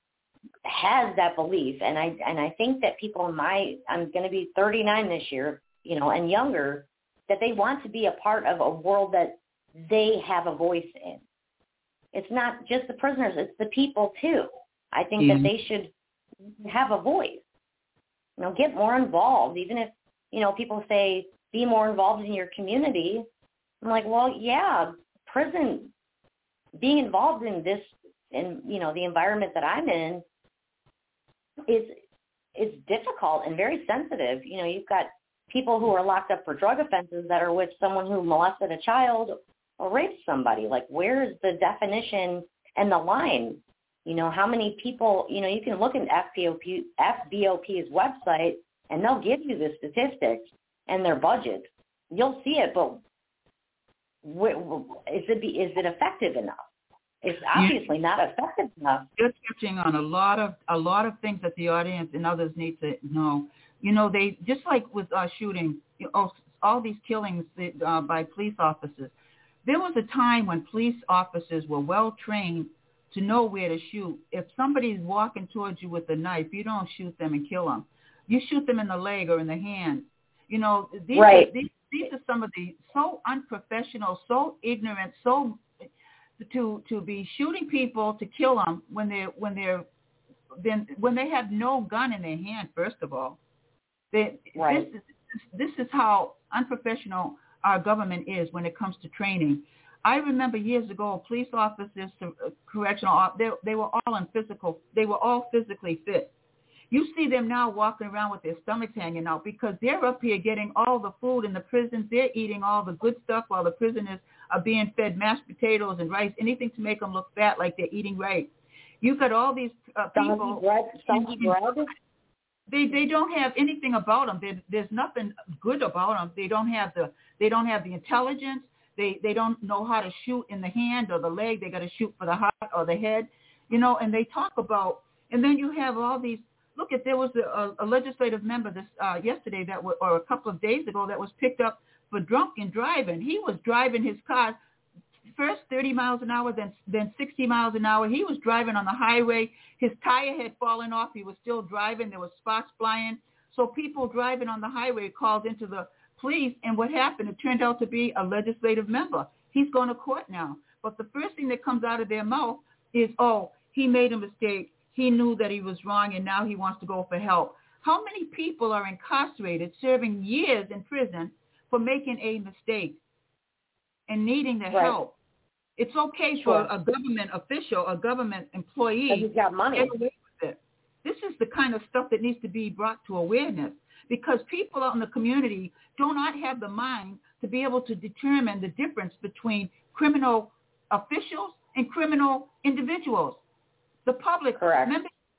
has that belief, and I and I think that people in my I'm going to be thirty-nine this year, you know, and younger, that they want to be a part of a world that they have a voice in. It's not just the prisoners; it's the people too. I think Yeah. that they should have a voice. You know, get more involved. Even if, you know, people say be more involved in your community. I'm like, well, yeah, prison, being involved in this, in, you know, the environment that I'm in is is difficult and very sensitive. You know, you've got people who are locked up for drug offenses that are with someone who molested a child or raped somebody. Like, where's the definition and the line? You know, how many people, you know, you can look at F B O P, F B O P's website and they'll give you the statistics and their budget. You'll see it, but is it, is it effective enough? It's obviously not effective enough. You're touching on a lot of a lot of things that the audience and others need to know. You know, they just like with uh, shooting, you know, all these killings uh, by police officers. There was a time when police officers were well trained to know where to shoot. If somebody's walking towards you with a knife, you don't shoot them and kill them. You shoot them in the leg or in the hand. You know, these, right. are, these, these are some of the so unprofessional, so ignorant, so to to be shooting people to kill them when they're when they're then when they have no gun in their hand. First of all, they, right. this is this is how unprofessional our government is when it comes to training. I remember years ago, police officers, correctional, they, they were all in physical, they were all physically fit. You see them now walking around with their stomachs hanging out because they're up here getting all the food in the prisons. They're eating all the good stuff while the prisoners are being fed mashed potatoes and rice, anything to make them look fat like they're eating right. You've got all these uh, people. Bread, some bread. They they don't have anything about them. There, there's nothing good about them. They don't have the they don't have the intelligence. They they don't know how to shoot in the hand or the leg. They got to shoot for the heart or the head, you know. And they talk about, and then you have all these. Look, at there was a, a legislative member this uh, yesterday that was, or a couple of days ago, that was picked up for drunken driving. He was driving his car first thirty miles an hour, then then sixty miles an hour. He was driving on the highway. His tire had fallen off. He was still driving. There was sparks flying. So people driving on the highway called into the police, and what happened? It turned out to be a legislative member. He's going to court now. But the first thing that comes out of their mouth is, oh, he made a mistake. He knew that he was wrong, and now he wants to go for help. How many people are incarcerated, serving years in prison for making a mistake and needing the right. help? It's okay Sure. for a government official, a government employee he's got money. to get away with it. This is the kind of stuff that needs to be brought to awareness, because people out in the community do not have the mind to be able to determine the difference between criminal officials and criminal individuals. The public, Correct. members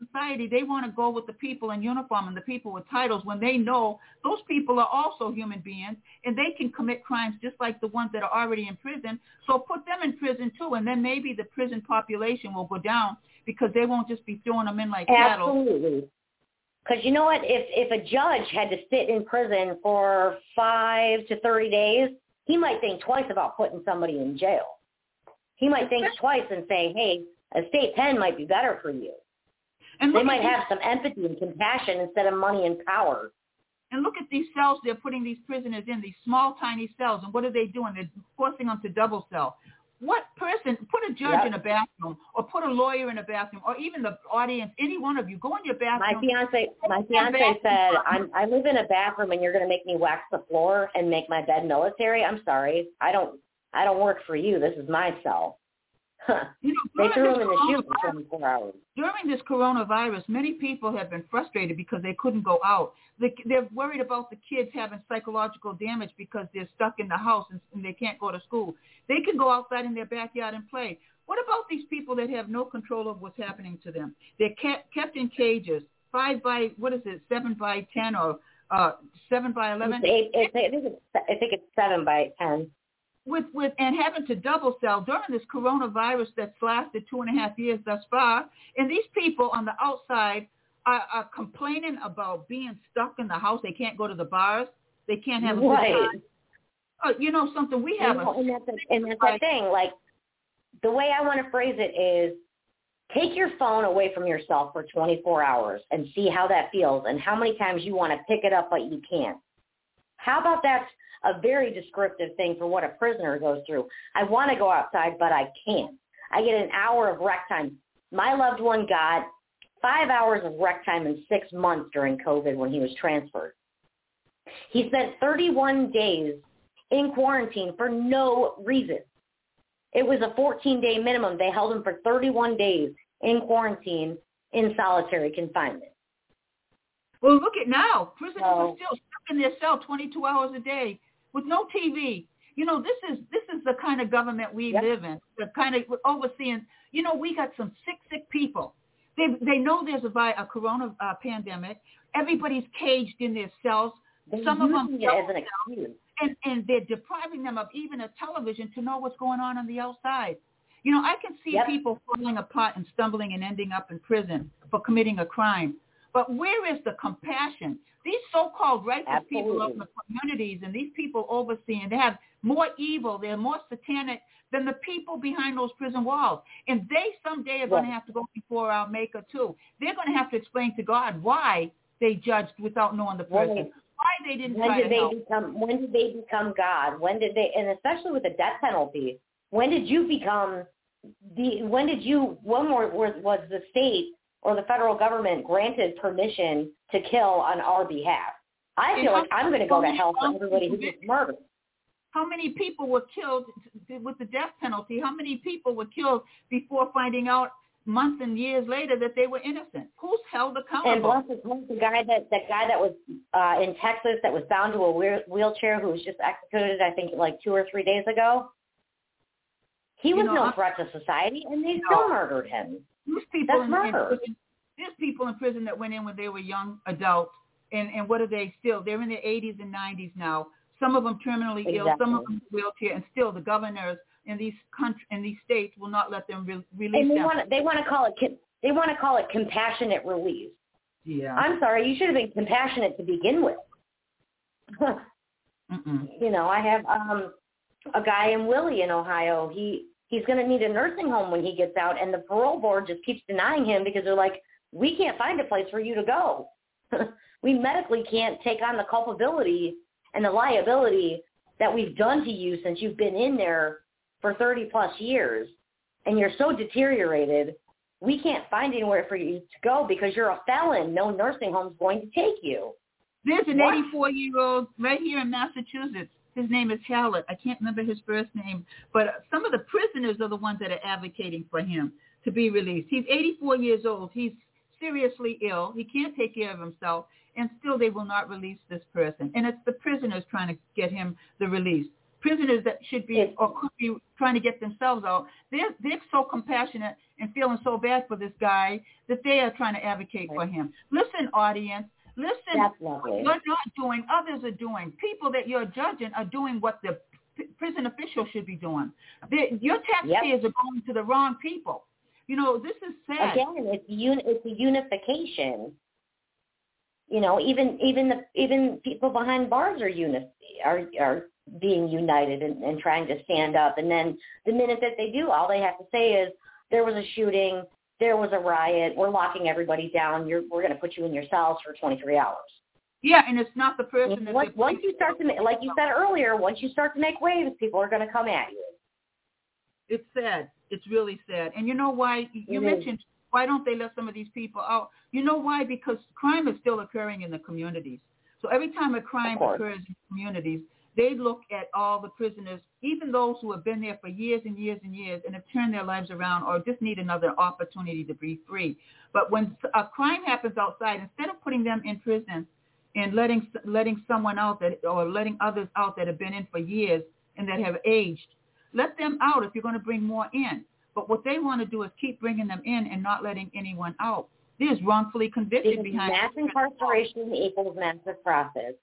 society, they want to go with the people in uniform and the people with titles when they know those people are also human beings and they can commit crimes just like the ones that are already in prison. So put them in prison too, and then maybe the prison population will go down because they won't just be throwing them in like cattle. Absolutely. Because you know what? If if a judge had to sit in prison for five to thirty days, he might think twice about putting somebody in jail. He might think twice and say, hey, a state pen might be better for you. And they might have some empathy and compassion instead of money and power. And look at these cells they're putting these prisoners in, these small, tiny cells. And what are they doing? They're forcing them to double cell. What person, put a judge yep. in a bathroom or put a lawyer in a bathroom or even the audience, any one of you, go in your bathroom. My fiance, my fiance said, I'm, I live in a bathroom and you're going to make me wax the floor and make my bed military? I'm sorry. I don't, I don't work for you. This is my cell. Huh. You know, they threw him in the chute for twenty-four hours. During this coronavirus, many people have been frustrated because they couldn't go out. They, they're worried about the kids having psychological damage because they're stuck in the house and, and they can't go to school. They can go outside in their backyard and play. What about these people that have no control of what's happening to them? They're kept, kept in cages, five by, what is it, seven by ten or uh, seven by eleven? It's eight, it's, I, think it's, I think it's seven by ten. With with and having to double cell during this coronavirus that's lasted two and a half years thus far, and these people on the outside are, are complaining about being stuck in the house. They can't go to the bars. They can't have a right. good time. Uh, you know something? We have and, a and that's a, and that's the thing. Like the way I want to phrase it is, take your phone away from yourself for twenty-four hours and see how that feels, and how many times you want to pick it up but you can't. How about that? A very descriptive thing for what a prisoner goes through. I want to go outside, but I can't. I get an hour of rec time. My loved one got five hours of rec time in six months during COVID when he was transferred. He spent thirty-one days in quarantine for no reason. It was a fourteen-day minimum. They held him for thirty-one days in quarantine in solitary confinement. Well, look at now. Prisoners so, are still stuck in their cell twenty-two hours a day with no T V. You know, this is this is the kind of government we yep. live in, the kind of overseeing. You know, we got some sick, sick people. They they know there's a, a corona uh, pandemic. Everybody's caged in their cells. They're some of them it as an excuse. And, and they're depriving them of even a television to know what's going on on the outside. You know, I can see yep. people falling apart and stumbling and ending up in prison for committing a crime. But where is the compassion? These so-called righteous Absolutely. people in the communities and these people overseeing, they have more evil, they're more satanic than the people behind those prison walls. And they someday are yeah. going to have to go before our Maker too. They're going to have to explain to God why they judged without knowing the person, when, why they didn't when try did to they help. Become, when did they become God? When did they, and especially with the death penalty, when did you become the, when did you, when were, was the state or the federal government granted permission to kill on our behalf? I feel like I'm going to go to hell for everybody who gets murdered. How many people were killed with the death penalty? How many people were killed before finding out months and years later that they were innocent? Who's held accountable? And bless his heart, the guy that the guy that was uh, in Texas that was bound to a wheelchair who was just executed, I think, like two or three days ago. He was you know, no I'm, threat to society, and they no. still murdered him. There's people That's in, murder. In, there's people in prison that went in when they were young adults, and, and what are they still? They're in their eighties and nineties now. Some of them terminally exactly. ill, some of them in wheelchair, and still the governors in these country, in these states will not let them re- release and they them. Want to, they want to call it they want to call it compassionate release. Yeah. I'm sorry, you should have been compassionate to begin with. You know, I have um, a guy in Willie in Ohio. He he's going to need a nursing home when he gets out, and the parole board just keeps denying him because they're like, we can't find a place for you to go. We medically can't take on the culpability and the liability that we've done to you since you've been in there for thirty plus years, and you're so deteriorated, we can't find anywhere for you to go because you're a felon. No nursing home's going to take you. There's an What? eighty-four-year-old right here in Massachusetts. His name is Hallett. I can't remember his first name, but some of the prisoners are the ones that are advocating for him to be released. He's eighty-four years old. He's seriously ill. He can't take care of himself, and still they will not release this person. And it's the prisoners trying to get him the release. Prisoners that should be or could be trying to get themselves out. They're they're so compassionate and feeling so bad for this guy that they are trying to advocate for him. Listen, audience, listen. That's lovely. You're not doing, others are doing. People that you're judging are doing what the p- prison officials should be doing. They, your taxpayers yep. are going to the wrong people. You know, this is sad. Again, it's un- it's a unification. You know, even even the even people behind bars are uni- are are being united and, and trying to stand up. And then the minute that they do, all they have to say is there was a shooting, there was a riot, we're locking everybody down. You're we're going to put you in your cells for twenty-three hours. Yeah, and it's not the person. That once, once you start to make, like you said earlier, once you start to make waves, people are going to come at you. It's sad. It's really sad. And you know why? You it mentioned is. Why don't they let some of these people out? You know why? Because crime is still occurring in the communities. So every time a crime occurs in communities, they look at all the prisoners, even those who have been there for years and years and years and have turned their lives around or just need another opportunity to be free. But when a crime happens outside, instead of putting them in prison and letting letting someone out that or letting others out that have been in for years and that have aged, let them out if you're going to bring more in. But what they want to do is keep bringing them in and not letting anyone out. There's wrongfully convicted because behind mass incarceration equals massive profit.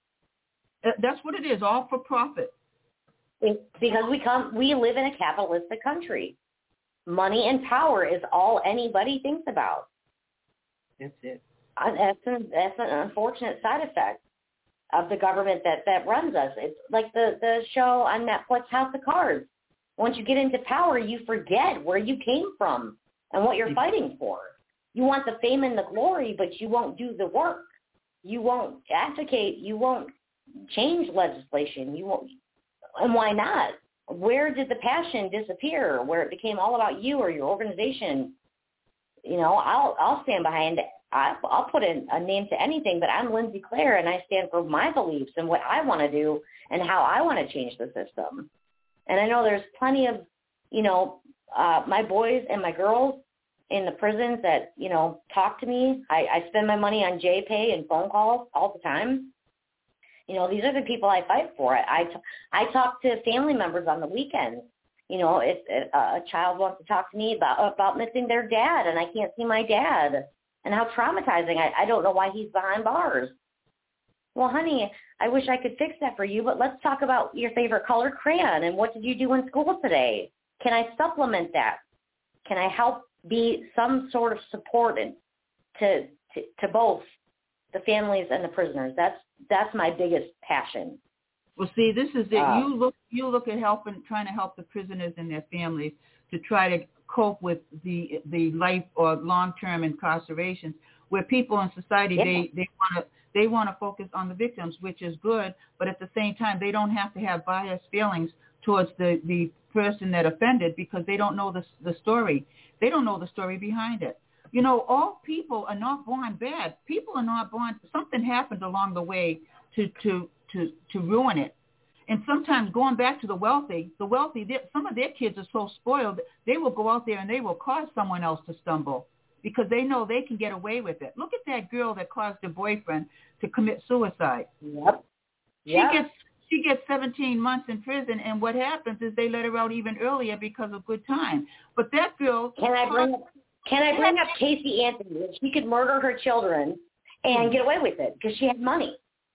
That's what it is, all for profit. It's because we come, we live in a capitalistic country. Money and power is all anybody thinks about. That's it. Uh, that's an, that's an unfortunate side effect of the government that, that runs us. It's like the, the show on Netflix, House of Cards. Once you get into power, you forget where you came from and what you're fighting for. You want the fame and the glory, but you won't do the work. You won't advocate. You won't change legislation. You won't. And why not? Where did the passion disappear? Where it became all about you or your organization? You know, I'll I'll stand behind. I, I'll put in a name to anything, but I'm Lindsay Claire, and I stand for my beliefs and what I want to do and how I want to change the system. And I know there's plenty of, you know, uh, my boys and my girls in the prisons that, you know, talk to me. I, I spend my money on J-Pay and phone calls all the time. You know, these are the people I fight for. I, I talk to family members on the weekends. You know, if, if a child wants to talk to me about about missing their dad and I can't see my dad and how traumatizing. I, I don't know why he's behind bars. Well, honey, I wish I could fix that for you, but let's talk about your favorite color crayon and what did you do in school today? Can I supplement that? Can I help be some sort of support to, to, to both the families and the prisoners? That's that's my biggest passion. Well, see, this is it. Uh, you look you look at helping, trying to help the prisoners and their families to try to cope with the the life or long-term incarcerations, where people in society yeah. they they want to they want to focus on the victims, which is good, but at the same time they don't have to have biased feelings towards the the person that offended because they don't know the the story. They don't know the story behind it. You know, all people are not born bad. People are not born. Something happened along the way to to to to ruin it. And sometimes going back to the wealthy, the wealthy, some of their kids are so spoiled, they will go out there and they will cause someone else to stumble because they know they can get away with it. Look at that girl that caused her boyfriend to commit suicide. Yep. She yep. gets she gets seventeen months in prison, and what happens is they let her out even earlier because of good time. But that girl... Can I bring up, can I bring up Casey Anthony? She could murder her children and get away with it because she had money.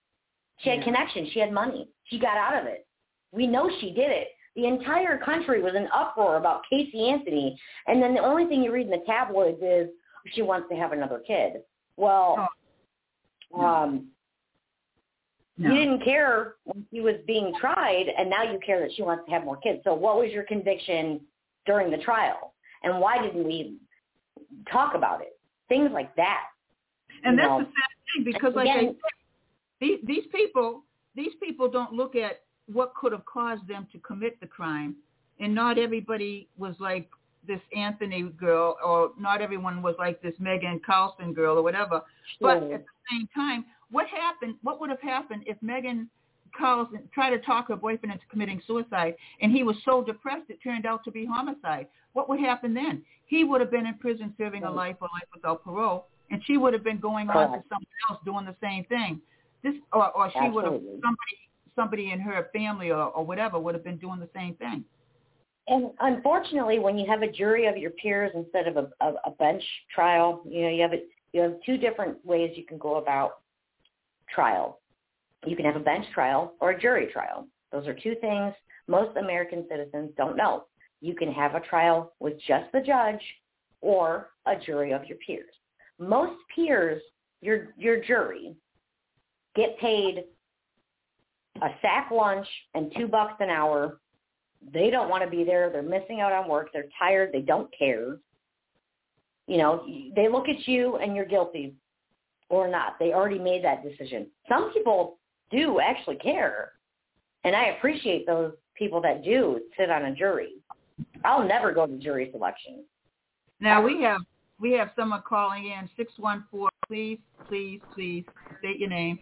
She had yeah. connections. She had money. She got out of it. We know she did it. The entire country was in uproar about Casey Anthony, and then the only thing you read in the tabloids is she wants to have another kid. Well, oh. um, no. you didn't care when she was being tried, and now you care that she wants to have more kids. So what was your conviction during the trial, and why didn't we talk about it? Things like that. And that's know? the sad thing because, like I said, these, these people, these people don't look at what could have caused them to commit the crime, and not everybody was like this Anthony girl, or not everyone was like this Megan Carlson girl, or whatever. Sure. But at the same time, what happened? What would have happened if Megan Carlson tried to talk her boyfriend into committing suicide, and he was so depressed it turned out to be homicide? What would happen then? He would have been in prison serving a life or life without parole, and she would have been going Correct. on to someone else doing the same thing. This, or, or she Absolutely. would have somebody somebody in her family or, or whatever would have been doing the same thing. And unfortunately, when you have a jury of your peers instead of a, a, a bench trial, you know, you have a, you have two different ways you can go about trial. You can have a bench trial or a jury trial. Those are two things most American citizens don't know. You can have a trial with just the judge or a jury of your peers. Most peers, your your jury, get paid a sack lunch and two bucks an hour. They don't want to be there. They're missing out on work. They're tired. They don't care. You know, they look at you and you're guilty or not. They already made that decision. Some people do actually care, and I appreciate those people that do sit on a jury. I'll never go to jury selection. Now we have we have someone calling in, six one four. Please, please, please state your name.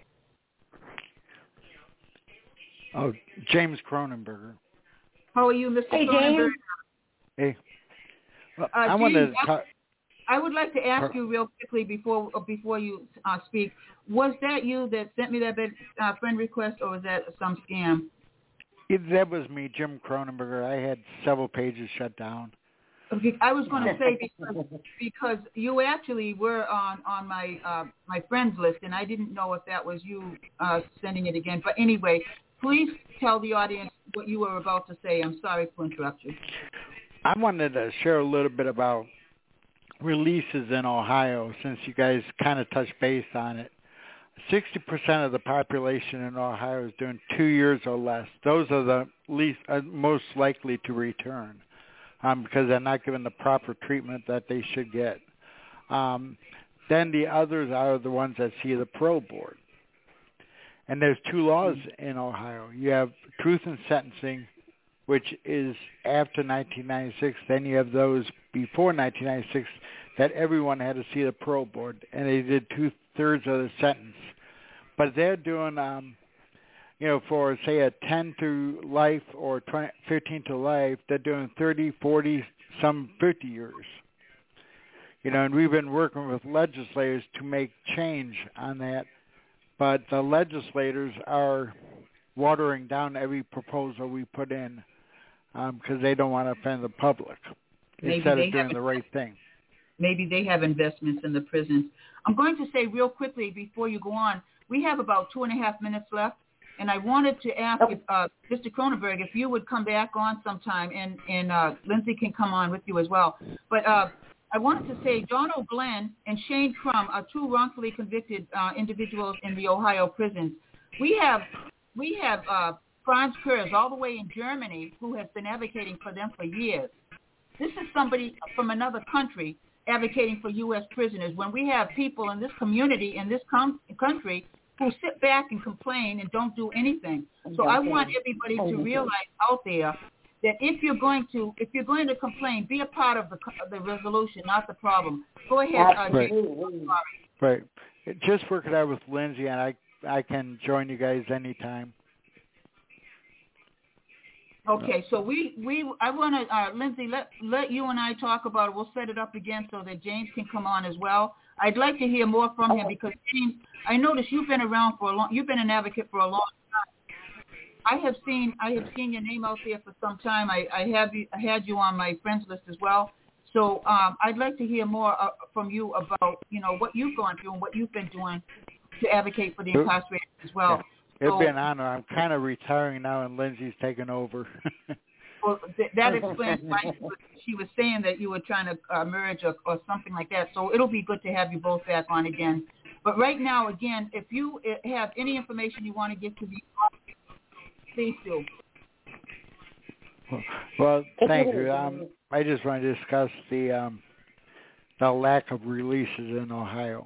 Oh, James Cronenberger. How are you, Mister Hey, Cronenberger? James. Hey. Well, Uh, I wanted James, to talk. I would like to ask you real quickly before uh, before you uh, speak. Was that you that sent me that uh, friend request, or was that some scam? It, that was me, Jim Cronenberger. I had several pages shut down. Okay, I was going to say because, because you actually were on on my uh, my friends list, and I didn't know if that was you uh, sending it again. But anyway, please tell the audience what you were about to say. I'm sorry to interrupt you. I wanted to share a little bit about releases in Ohio, since you guys kind of touched base on it. sixty percent of the population in Ohio is doing two years or less. Those are the least uh, most likely to return um, because they're not given the proper treatment that they should get. Um, then the others are the ones that see the parole board. And there's two laws in Ohio. You have truth in sentencing, which is after nineteen ninety-six. Then you have those before nineteen ninety-six that everyone had to see the parole board, and they did two-thirds of the sentence. But they're doing, um, you know, for, say, a ten to life or twenty, fifteen to life, they're doing thirty, forty, some fifty years. You know, and we've been working with legislators to make change on that, but the legislators are watering down every proposal we put in um, because they don't want to offend the public Maybe instead they of doing have, the right thing. Maybe they have investments in the prisons. I'm going to say real quickly before you go on, we have about two and a half minutes left, and I wanted to ask if, uh, Mister Cronenberg, if you would come back on sometime, and, and uh, Lindsay can come on with you as well. But uh, I wanted to say Donald Glenn and Shane Crum are two wrongfully convicted uh, individuals in the Ohio prisons. We have we have uh, Franz Kurz all the way in Germany who has been advocating for them for years. This is somebody from another country advocating for U S prisoners when we have people in this community, in this com- country, who sit back and complain and don't do anything. So I want everybody to realize out there that if you're going to if you're going to complain, be a part of the the resolution, not the problem. Go ahead, uh, Right. James. Right. Just work it out with Lindsay, and I I can join you guys anytime. Okay, so we, we I want to, uh, Lindsay, let let you and I talk about it. We'll set it up again so that James can come on as well. I'd like to hear more from him because, James, I noticed you've been around for a long, you've been an advocate for a long time. I have seen I have seen your name out there for some time. I, I have you, I had you on my friends list as well. So um, I'd like to hear more uh, from you about, you know, what you've gone through and what you've been doing to advocate for the incarcerated as well. It'd so, be an honor. I'm kind of retiring now, and Lindsay's taking over. Well, th- that explains why she was, she was saying that you were trying to uh, merge or, or something like that. So it'll be good to have you both back on again. But right now, again, if you have any information you want to give to the audience, please do. Well, thank you. Um, I just want to discuss the um, the lack of releases in Ohio.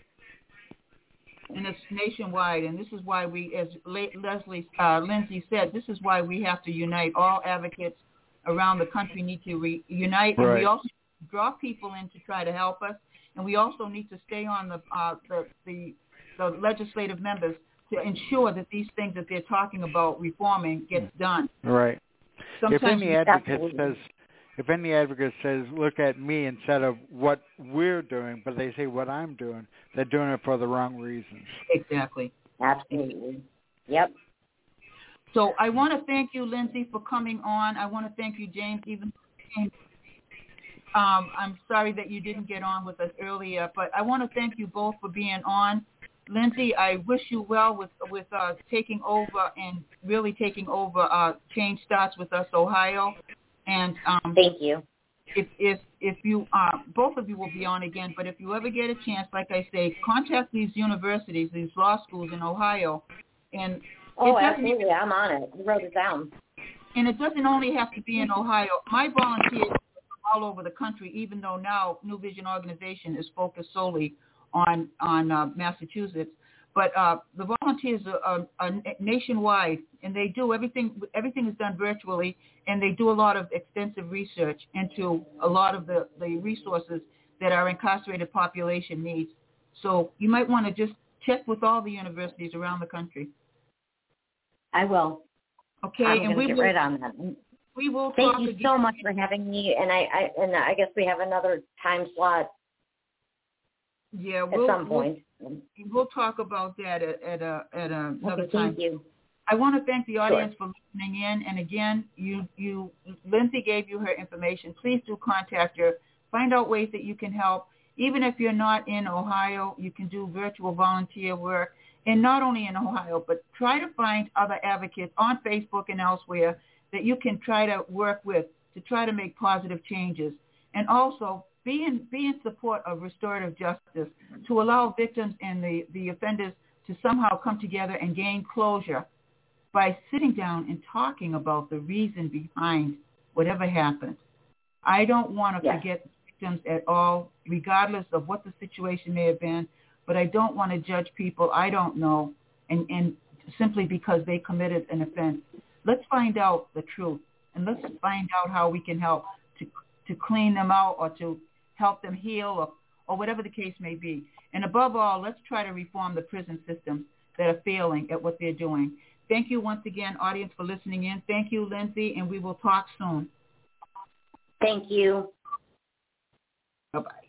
And it's nationwide, and this is why we, as Leslie, uh, Lindsay said, this is why we have to unite. All advocates around the country need to re- unite, and Right. we also draw people in to try to help us, and we also need to stay on the uh, the, the the legislative members to ensure that these things that they're talking about reforming gets done. Right. Sometimes if any we- advocate Absolutely. says, if any advocate says, look at me instead of what we're doing, but they say what I'm doing, they're doing it for the wrong reasons. Exactly. Absolutely. Yep. So I want to thank you, Lindsay, for coming on. I want to thank you, James, even um, I'm sorry that you didn't get on with us earlier, but I want to thank you both for being on. Lindsay, I wish you well with with uh, taking over and really taking over uh, Change Starts With Us Ohio. And um, thank you. If if if you uh, both of you will be on again, but if you ever get a chance, like I say, contact these universities, these law schools in Ohio, and oh, absolutely, I'm on it. I wrote it down. And it doesn't only have to be in Ohio. My volunteers are all over the country, even though now New Vision Organization is focused solely on on uh, Massachusetts. But uh, the volunteers are, are, are nationwide, and they do everything. Everything is done virtually, and they do a lot of extensive research into a lot of the, the resources that our incarcerated population needs. So you might want to just check with all the universities around the country. I will. Okay, I'm and we get will, right on that. We will. Thank talk you again. so much for having me, and I, I and I guess we have another time slot. Yeah, we'll, at some point. We'll, we'll talk about that at, at a at a, another okay, time. Thank you. I want to thank the audience sure. for listening in. And again, you you Lindsay gave you her information. Please do contact her. Find out ways that you can help. Even if you're not in Ohio, you can do virtual volunteer work. And not only in Ohio, but try to find other advocates on Facebook and elsewhere that you can try to work with to try to make positive changes. And also be in, be in support of restorative justice to allow victims and the, the offenders to somehow come together and gain closure by sitting down and talking about the reason behind whatever happened. I don't want to yes. forget victims at all, regardless of what the situation may have been. But I don't want to judge people I don't know and, and simply because they committed an offense. Let's find out the truth, and let's find out how we can help to to clean them out or to help them heal or, or whatever the case may be. And above all, let's try to reform the prison systems that are failing at what they're doing. Thank you once again, audience, for listening in. Thank you, Lindsay, and we will talk soon. Thank you. Bye-bye.